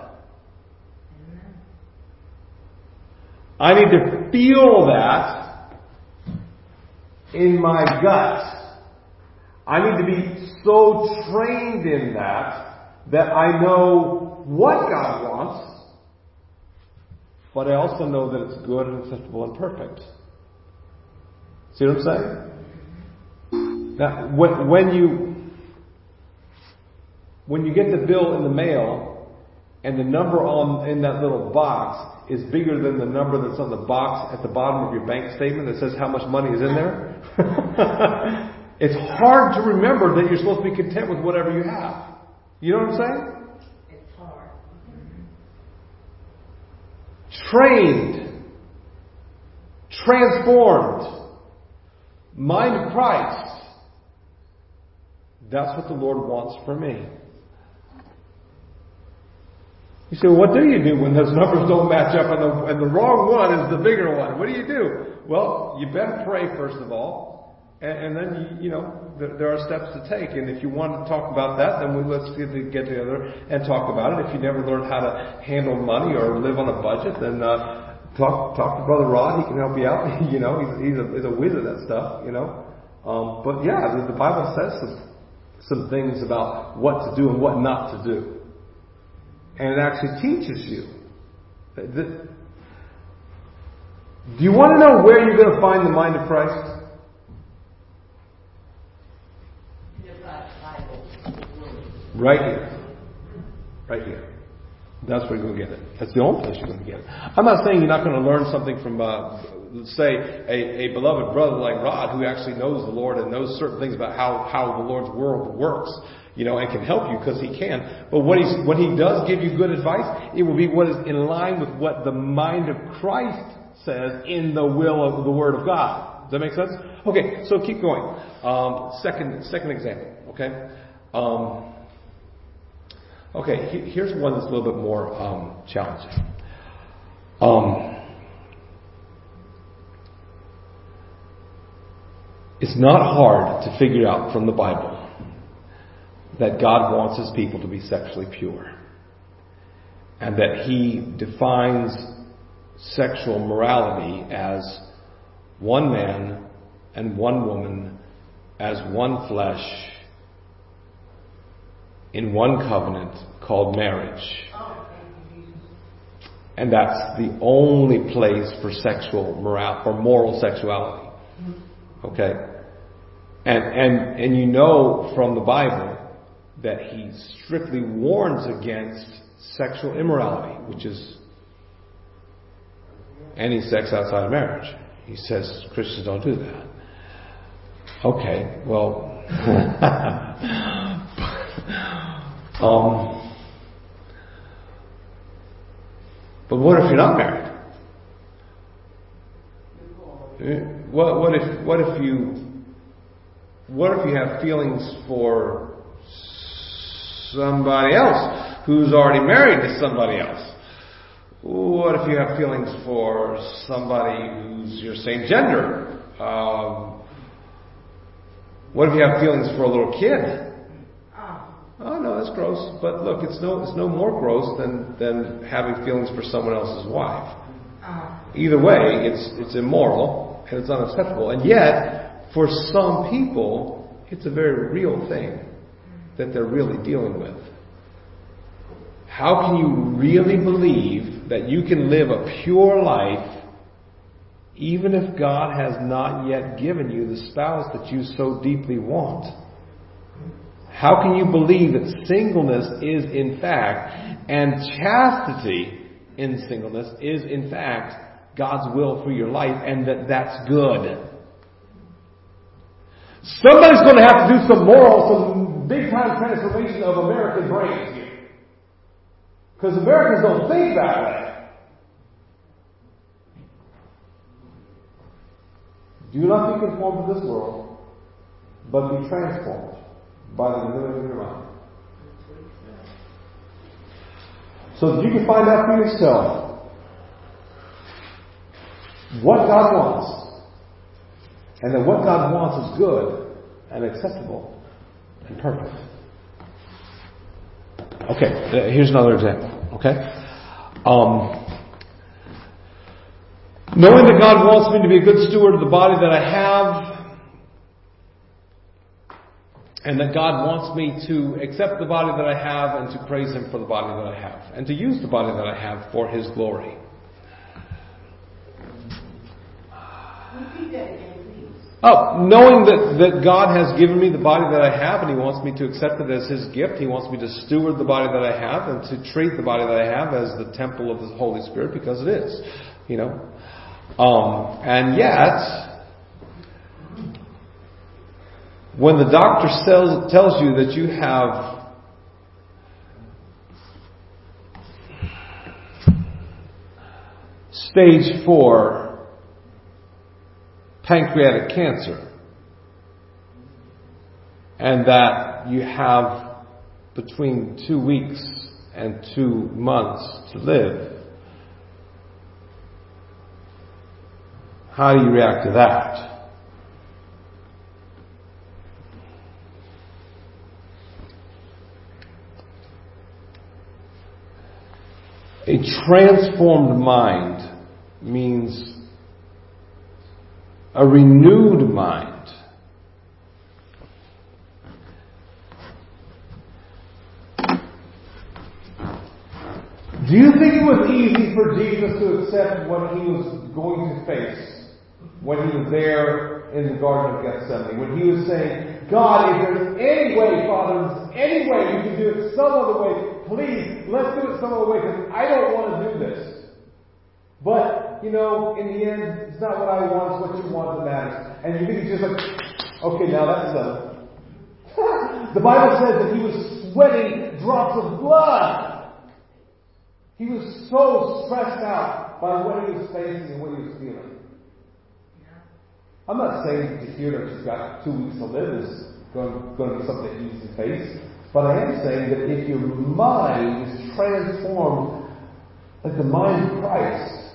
I need to feel that in my gut. I need to be so trained in that that I know what God wants, but I also know that it's good and acceptable and perfect. See what I'm saying? Now, when, when you when you get the bill in the mail and the number on in that little box is bigger than the number that's on the box at the bottom of your bank statement that says how much money is in there, it's hard to remember that you're supposed to be content with whatever you have. You know what I'm saying? It's hard. Trained, transformed, mind of Christ, That's what the Lord wants for me. You say, well, what do you do when those numbers don't match up and the, and the wrong one is the bigger one? What do you do? Well, you better pray first of all, and, and then, you, you know, there, there are steps to take. And if you want to talk about that, then we, let's get, get together and talk about it. If you never learned how to handle money or live on a budget, then uh, talk talk to Brother Rod. He can help you out. you know, he's, he's, a, he's a whiz at that stuff, you know. Um, but yeah, the, the Bible says some, some things about what to do and what not to do. And it actually teaches you. Do you want to know where you're going to find the mind of Christ? Right here. Right here. That's where you're going to get it. That's the only place you're going to get it. I'm not saying you're not going to learn something from, uh, let's say, a, a beloved brother like Rod who actually knows the Lord and knows certain things about how, how the Lord's world works. You know, and can help you because he can. But what he's, when he does give you good advice, it will be what is in line with what the mind of Christ says in the will of the Word of God. Does that make sense? Okay, so keep going. Um, second, second example. Okay. Um, okay. He, here's one that's a little bit more um, challenging. Um, it's not hard to figure out from the Bible that God wants His people to be sexually pure. And that He defines sexual morality as one man and one woman as one flesh in one covenant called marriage. And that's the only place for sexual moral, for moral sexuality. Okay? And, and, and you know from the Bible that He strictly warns against sexual immorality, which is any sex outside of marriage. He says Christians don't do that. Okay, well, um, but what if you're not married? What, what if what if you what if you have feelings for somebody else who's already married to somebody else? What if you have feelings for somebody who's your same gender? Um, what if you have feelings for a little kid? Oh no, that's gross. But look, it's no it's no more gross than than having feelings for someone else's wife. Either way, it's it's immoral and it's unacceptable. And yet, for some people, it's a very real thing that they're really dealing with. How can you really believe that you can live a pure life even if God has not yet given you the spouse that you so deeply want? How can you believe that singleness is in fact, and chastity in singleness is in fact God's will for your life, and that that's good? Somebody's going to have to do some moral, some big time transformation of American brains here. Because Americans don't think that way. Do not be conformed to this world, but be transformed by the renewing of your mind. So that you can find out for yourself what God wants, and that what God wants is good and acceptable and perfect. Okay, here's another example. Okay, um, knowing that God wants me to be a good steward of the body that I have, and that God wants me to accept the body that I have and to praise Him for the body that I have, and to use the body that I have for His glory. Repeat that again, please. Oh, knowing that, that God has given me the body that I have and He wants me to accept it as His gift. He wants me to steward the body that I have and to treat the body that I have as the temple of the Holy Spirit, because it is. You know. Um, and yet, when the doctor tells, tells you that you have stage four pancreatic cancer, and that that you have between two weeks and two months to live. How do you react to that? A transformed mind means a renewed mind. Do you think it was easy for Jesus to accept what he was going to face when he was there in the Garden of Gethsemane? When he was saying, God, if there's any way, Father, if there's any way you can do it some other way, please, let's do it some other way, because I don't want to do this. But, you know, in the end, it's not what I want, it's what you want that matters. And you think it's just like, okay, now that's settled. The Bible says that he was sweating drops of blood. He was so stressed out by what he was facing and what he was feeling. I'm not saying to hear that you've got two weeks to live is going, going to be something easy to face. But I am saying that if your mind is transformed like the mind of Christ,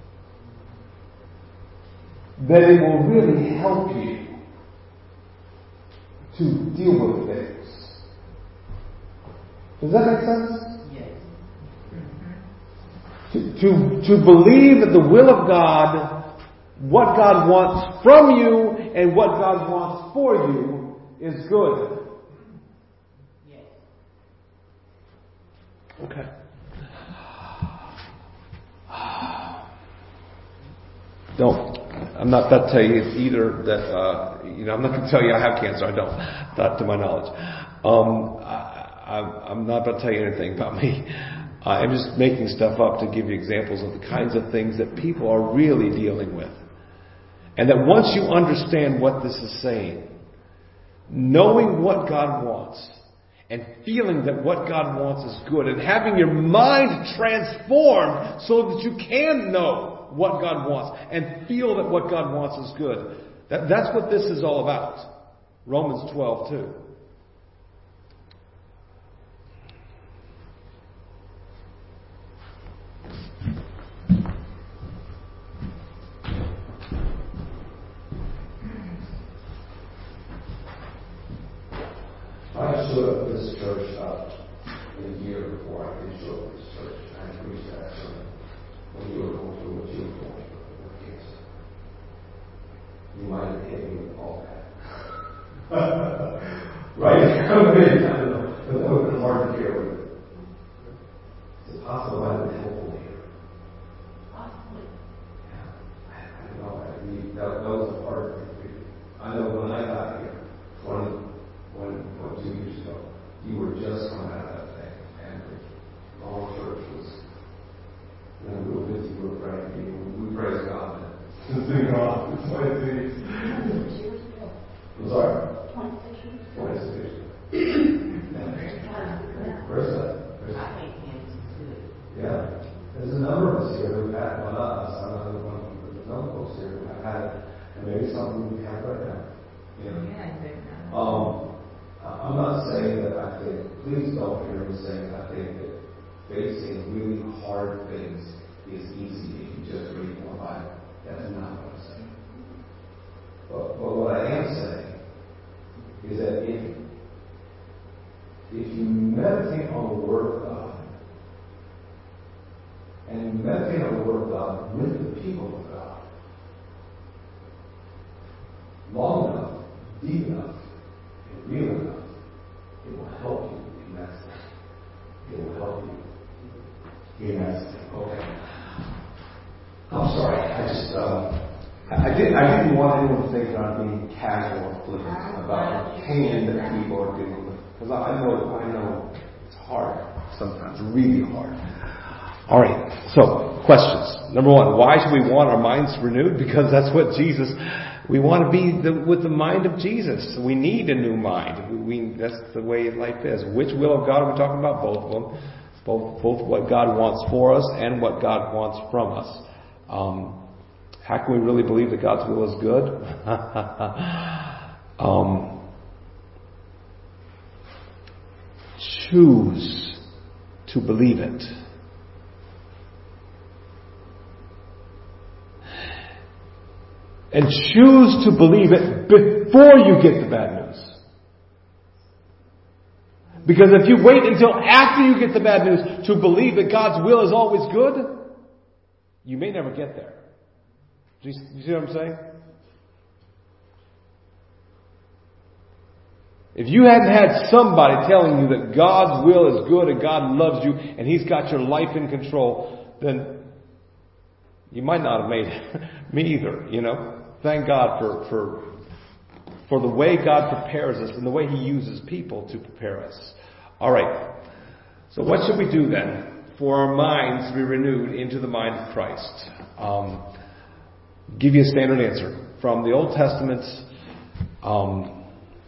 then it will really help you to deal with things. Does that make sense? Yes. To, to, to believe that the will of God, what God wants from you and what God wants for you is good. Okay. Don't. I'm not about to tell you either that, uh, you know, I'm not going to tell you I have cancer. I don't. Not to my knowledge. Um, I, I, I'm not about to tell you anything about me. I'm just making stuff up to give you examples of the kinds of things that people are really dealing with. And that once you understand what this is saying, knowing what God wants, and feeling that what God wants is good, and having your mind transformed so that you can know what God wants and feel that what God wants is good. That, that's what this is all about. Romans twelve two. I stood up this church up a year before I did show up this church. I preached that sermon when you were going through what you were going through with cancer. You might have hit me with all that. Right? I don't know. But that would have been hard to hear with it. Is it possible I would be helpful here? Possibly. Yeah. I, I don't know. I mean, that, that was a part of it. I know when I got here, twenty When, what, two years ago, you were just coming out of that thing, and the whole church was, you know, we were busy, we were praying for you, we praise God. It's been gone for twenty-six years ago. I'm sorry? twenty-six years ago. twenty-six years ago. Where's that? Where's that? Yeah. There's a number of us here who've had, well, not us, I'm not the one, but there's other folks here who have had, and maybe something we have right now. You know? Yeah, um, I'm not saying that I think, please don't hear me saying I think that facing really hard things is easy if you just read the Bible. That's not what I'm saying. But, but what I am saying is that if, if you meditate on the Word of God, and you meditate on the Word of God with the people of God, long enough, deep enough, and real enough, it will help you immensely. It will help you immensely. Okay. I'm sorry. I just, um, I, I, did, I didn't want anyone to think that I'm being casual or flippant about the pain that people are dealing with. Because I know, I know it's hard sometimes, really hard. All right. So, questions. Number one, why should we want our minds renewed? Because that's what Jesus... We want to be the, with the mind of Jesus. We need a new mind. We, we, that's the way life is. Which will of God are we talking about? Both of them. Both, both what God wants for us and what God wants from us. Um, how can we really believe that God's will is good? um, choose to believe it. And choose to believe it before you get the bad news. Because if you wait until after you get the bad news to believe that God's will is always good, you may never get there. Do you, you see what I'm saying? If you hadn't had somebody telling you that God's will is good and God loves you and He's got your life in control, then you might not have made me either, you know. Thank God for, for, for the way God prepares us and the way He uses people to prepare us. All right. So what should we do then for our minds to be renewed into the mind of Christ? Um, give you a standard answer from the Old Testament. Um,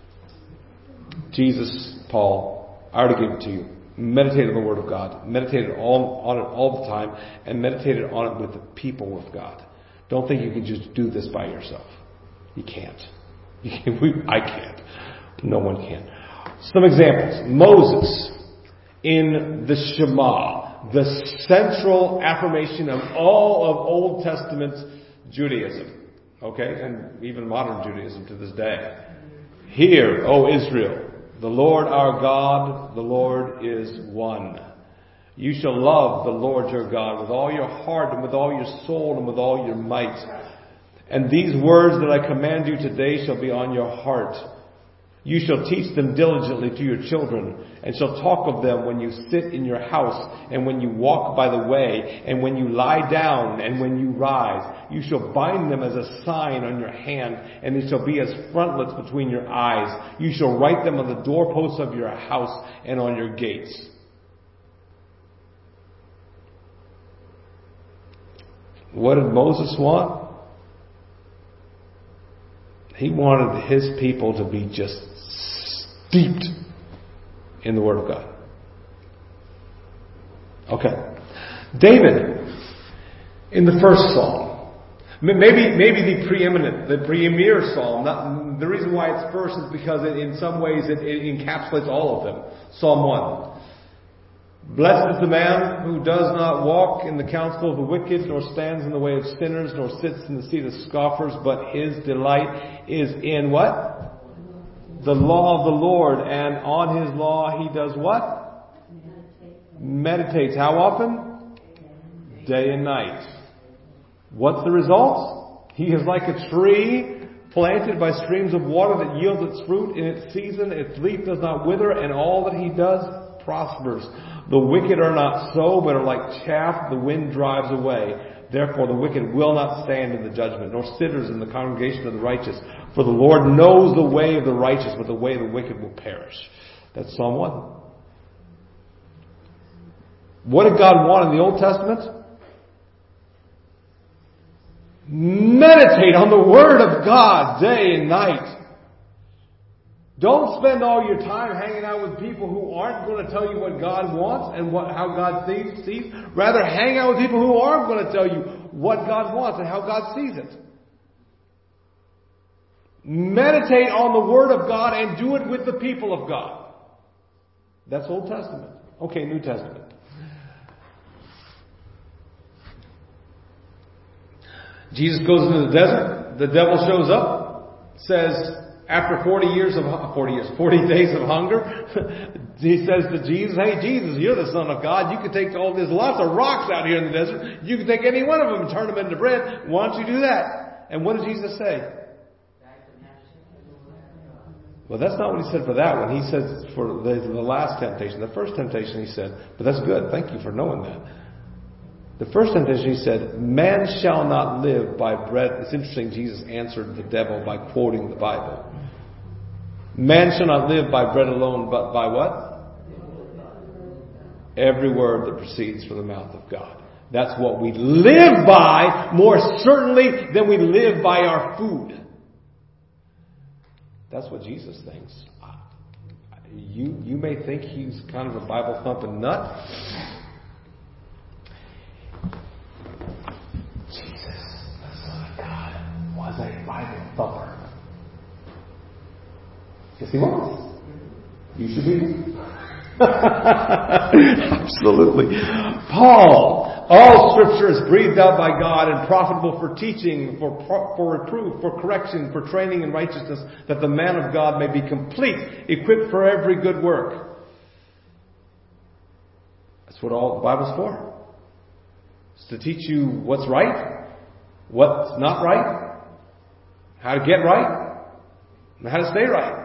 Jesus, Paul, I already gave it to you. Meditate on the Word of God. Meditate all, on it all the time, and meditate on it with the people of God. Don't think you can just do this by yourself. You can't. You can't we, I can't. No one can. Some examples. Moses in the Shema, the central affirmation of all of Old Testament Judaism. Okay? And even modern Judaism to this day. Hear, O Israel, the Lord our God, the Lord is one. You shall love the Lord your God with all your heart and with all your soul and with all your might. And these words that I command you today shall be on your heart. You shall teach them diligently to your children, and shall talk of them when you sit in your house, and when you walk by the way, and when you lie down, and when you rise. You shall bind them as a sign on your hand, and they shall be as frontlets between your eyes. You shall write them on the doorposts of your house and on your gates. What did Moses want? He wanted his people to be just steeped in the Word of God. Okay. David, in the first Psalm, maybe maybe the preeminent, the premier Psalm. Not, the reason why it's first is because it, in some ways it, it encapsulates all of them. Psalm one. Blessed is the man who does not walk in the counsel of the wicked, nor stands in the way of sinners, nor sits in the seat of scoffers, but his delight is in what? The law of the Lord, and on his law he does what? Meditates. How often? Day and night. What's the result? He is like a tree planted by streams of water that yields its fruit in its season. Its leaf does not wither, and all that he does prospers. The wicked are not so, but are like chaff the wind drives away. Therefore the wicked will not stand in the judgment, nor sitters in the congregation of the righteous. For the Lord knows the way of the righteous, but the way of the wicked will perish. That's Psalm one. What did God want in the Old Testament? Meditate on the Word of God day and night. Don't spend all your time hanging out with people who aren't going to tell you what God wants and what, how God sees, sees. Rather, hang out with people who are going to tell you what God wants and how God sees it. Meditate on the Word of God and do it with the people of God. That's Old Testament. Okay, New Testament. Jesus goes into the desert. The devil shows up, says, after forty years of, forty years, forty days of hunger, he says to Jesus, hey Jesus, you're the Son of God. You can take all, there's lots of rocks out here in the desert. You can take any one of them and turn them into bread. Why don't you do that? And what did Jesus say? Well, that's not what he said for that one. He said for the, the last temptation. The first temptation he said, but that's good. Thank you for knowing that. The first temptation he said, man shall not live by bread. It's interesting, Jesus answered the devil by quoting the Bible. Man shall not live by bread alone, but by what? Every word that proceeds from the mouth of God. That's what we live by more certainly than we live by our food. That's what Jesus thinks. You, you may think he's kind of a Bible thumping nut. Jesus, the Son of God, was a Bible thumper. Yes, he was. You should be. Absolutely. Paul, all Scripture is breathed out by God and profitable for teaching, for, for reproof, for correction, for training in righteousness, that the man of God may be complete, equipped for every good work. That's what all the Bible's for. It's to teach you what's right, what's not right, how to get right, and how to stay right.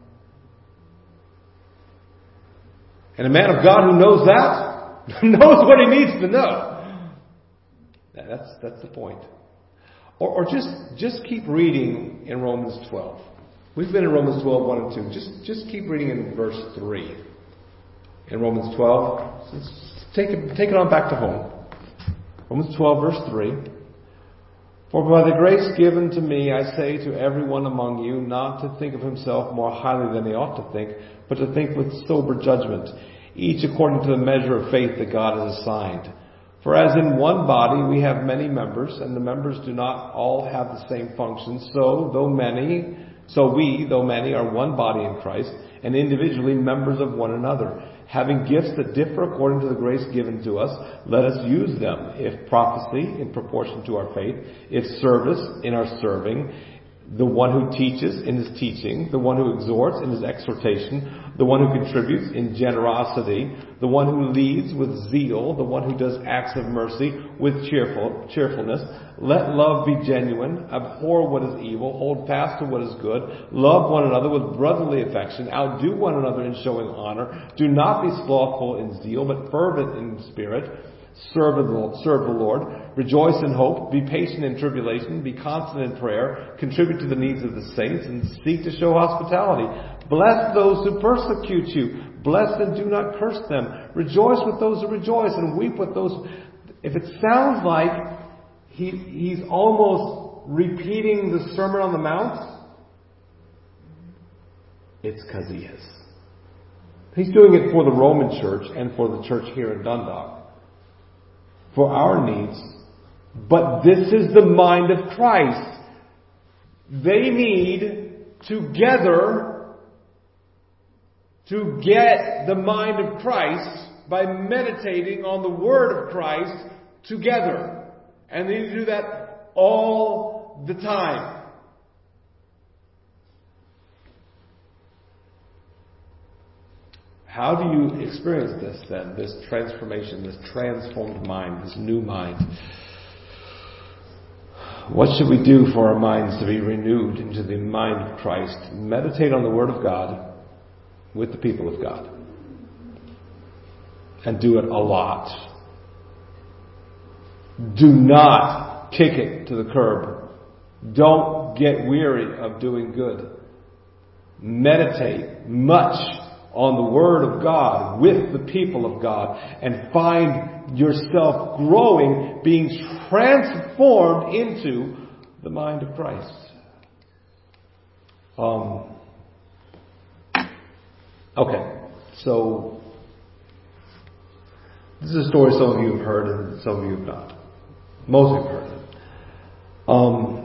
And a man of God who knows that, knows what he needs to know. That's, that's the point. Or, or just, just keep reading in Romans twelve. We've been in Romans twelve, one and two. Just, just keep reading in verse three. In Romans twelve, take it, take it on back to home. Romans twelve, verse three. For by the grace given to me, I say to everyone among you, not to think of himself more highly than he ought to think, but to think with sober judgment, each according to the measure of faith that God has assigned. For as in one body we have many members, and the members do not all have the same function, so though many, so we, though many, are one body in Christ, and individually members of one another. Having gifts that differ according to the grace given to us, let us use them. If prophecy, in proportion to our faith. If service, in our serving. The one who teaches, in his teaching. The one who exhorts, in his exhortation. The one who contributes, in generosity. The one who leads, with zeal. The one who does acts of mercy, with cheerful cheerfulness. Let love be genuine. Abhor what is evil. Hold fast to what is good. Love one another with brotherly affection. Outdo one another in showing honor. Do not be slothful in zeal, but fervent in spirit. Serve the, serve the Lord. Rejoice in hope. Be patient in tribulation. Be constant in prayer. Contribute to the needs of the saints and seek to show hospitality. Bless those who persecute you. Bless and do not curse them. Rejoice with those who rejoice and weep with those. If it sounds like he, he's almost repeating the Sermon on the Mount, it's because he is. He's doing it for the Roman church and for the church here in Dundalk. For our needs. But this is the mind of Christ. They need together to get the mind of Christ by meditating on the Word of Christ together. And they need to do that all the time. How do you experience this then? This transformation, this transformed mind, this new mind. What should we do for our minds to be renewed into the mind of Christ? Meditate on the Word of God with the people of God. And do it a lot. Do not kick it to the curb. Don't get weary of doing good. Meditate much on the Word of God with the people of God and find yourself growing, being transformed into the mind of Christ. Um, okay, so this is a story some of you have heard and some of you have not. Most of you have heard it. Um,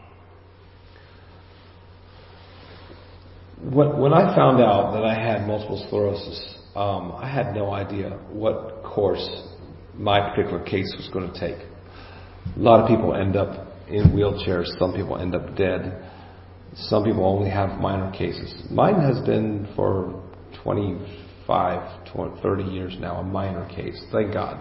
When, when I found out that I had multiple sclerosis, um, I had no idea what course my particular case was going to take. A lot of people end up in wheelchairs. Some people end up dead. Some people only have minor cases. Mine has been for twenty-five, twenty, thirty years now, a minor case. Thank God.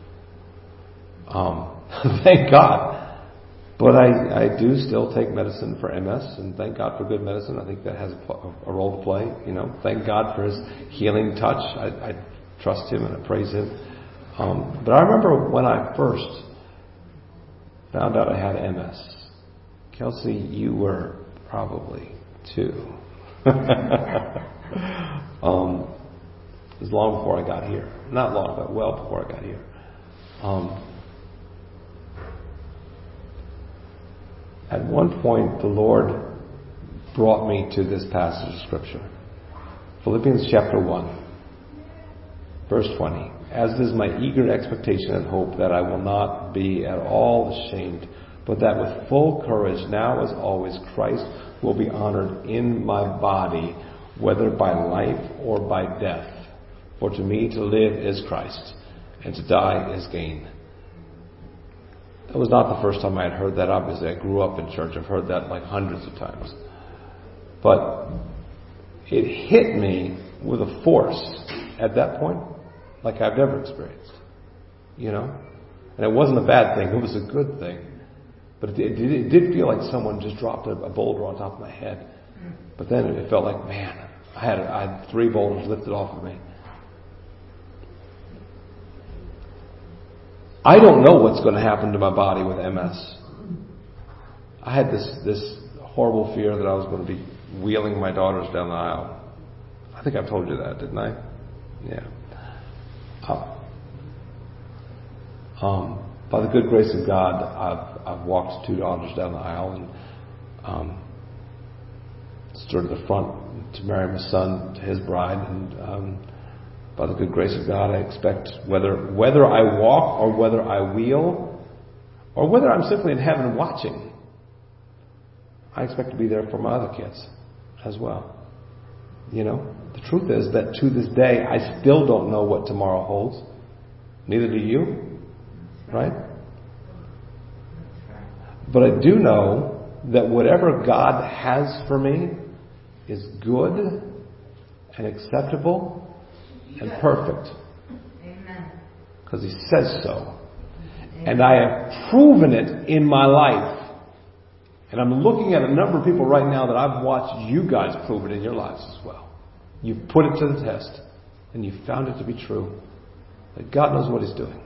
Um, thank God. But I, I do still take medicine for M S, and thank God for good medicine. I think that has a, a role to play. You know, thank God for His healing touch. I, I trust Him and I praise Him. Um, but I remember when I first found out I had M S. Kelsey, you were probably two. um, it was long before I got here. Not long, but well before I got here. Um, At one point, the Lord brought me to this passage of Scripture. Philippians chapter one, verse twenty. As it is my eager expectation and hope that I will not be at all ashamed, but that with full courage, now as always, Christ will be honored in my body, whether by life or by death. For to me to live is Christ, and to die is gain. That was not the first time I had heard that. Obviously, I grew up in church. I've heard that like hundreds of times. But it hit me with a force at that point like I've never experienced. You know? And it wasn't a bad thing. It was a good thing. But it, it, it did feel like someone just dropped a, a boulder on top of my head. But then it felt like, man, I had, I had three boulders lifted off of me. I don't know what's going to happen to my body with M S. I had this, this horrible fear that I was going to be wheeling my daughters down the aisle. I think I told you that, didn't I? Yeah. Uh, um, by the good grace of God, I've, I've walked two daughters down the aisle and um, stood at the front to marry my son to his bride. And um, by the good grace of God, I expect whether whether I walk or whether I wheel or whether I'm simply in heaven watching, I expect to be there for my other kids as well. You know, the truth is that to this day, I still don't know what tomorrow holds. Neither do you. Right? But I do know that whatever God has for me is good and acceptable and perfect. Amen. Because He says so. And I have proven it in my life. And I'm looking at a number of people right now that I've watched you guys prove it in your lives as well. You've put it to the test. And you've found it to be true. That God knows what He's doing.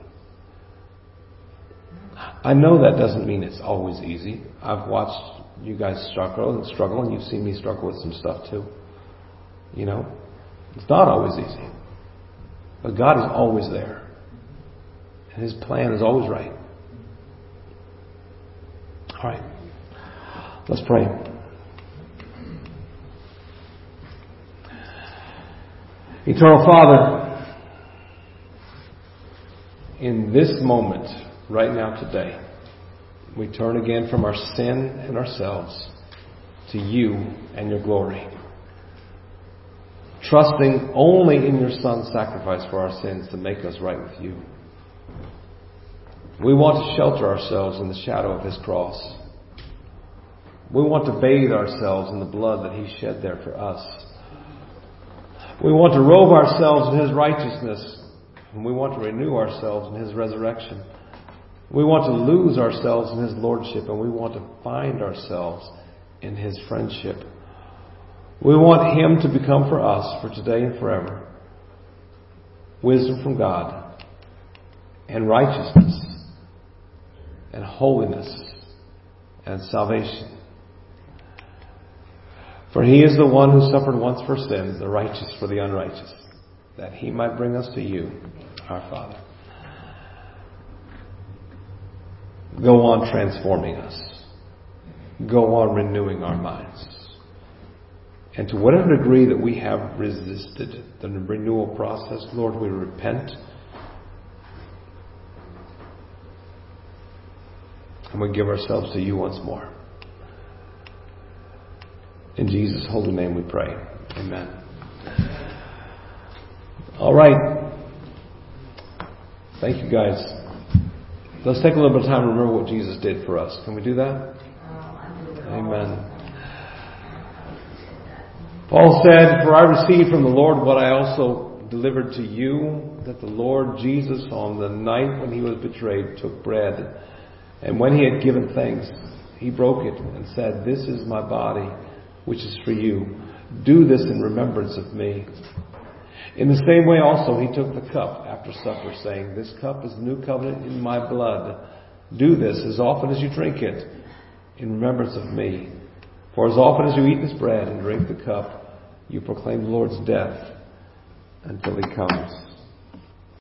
I know that doesn't mean it's always easy. I've watched you guys struggle and struggle, and you've seen me struggle with some stuff too. You know, it's not always easy. But God is always there. And His plan is always right. All right. Let's pray. Eternal Father, in this moment, right now today, we turn again from our sin and ourselves to You and Your glory. Trusting only in Your Son's sacrifice for our sins to make us right with You. We want to shelter ourselves in the shadow of His cross. We want to bathe ourselves in the blood that He shed there for us. We want to robe ourselves in His righteousness, and we want to renew ourselves in His resurrection. We want to lose ourselves in His lordship, and we want to find ourselves in His friendship. We want Him to become for us, for today and forever, wisdom from God, and righteousness, and holiness, and salvation. For He is the one who suffered once for sins, the righteous for the unrighteous, that He might bring us to You, our Father. Go on transforming us. Go on renewing our minds. And to whatever degree that we have resisted the renewal process, Lord, we repent. And we give ourselves to You once more. In Jesus' holy name we pray. Amen. All right. Thank you, guys. Let's take a little bit of time to remember what Jesus did for us. Can we do that? Amen. Paul said, "For I received from the Lord what I also delivered to you, that the Lord Jesus, on the night when He was betrayed, took bread. And when He had given thanks, He broke it and said, 'This is my body, which is for you. Do this in remembrance of me.' In the same way also He took the cup after supper, saying, 'This cup is the new covenant in my blood. Do this as often as you drink it in remembrance of me. For as often as you eat this bread and drink the cup, you proclaim the Lord's death until He comes.'"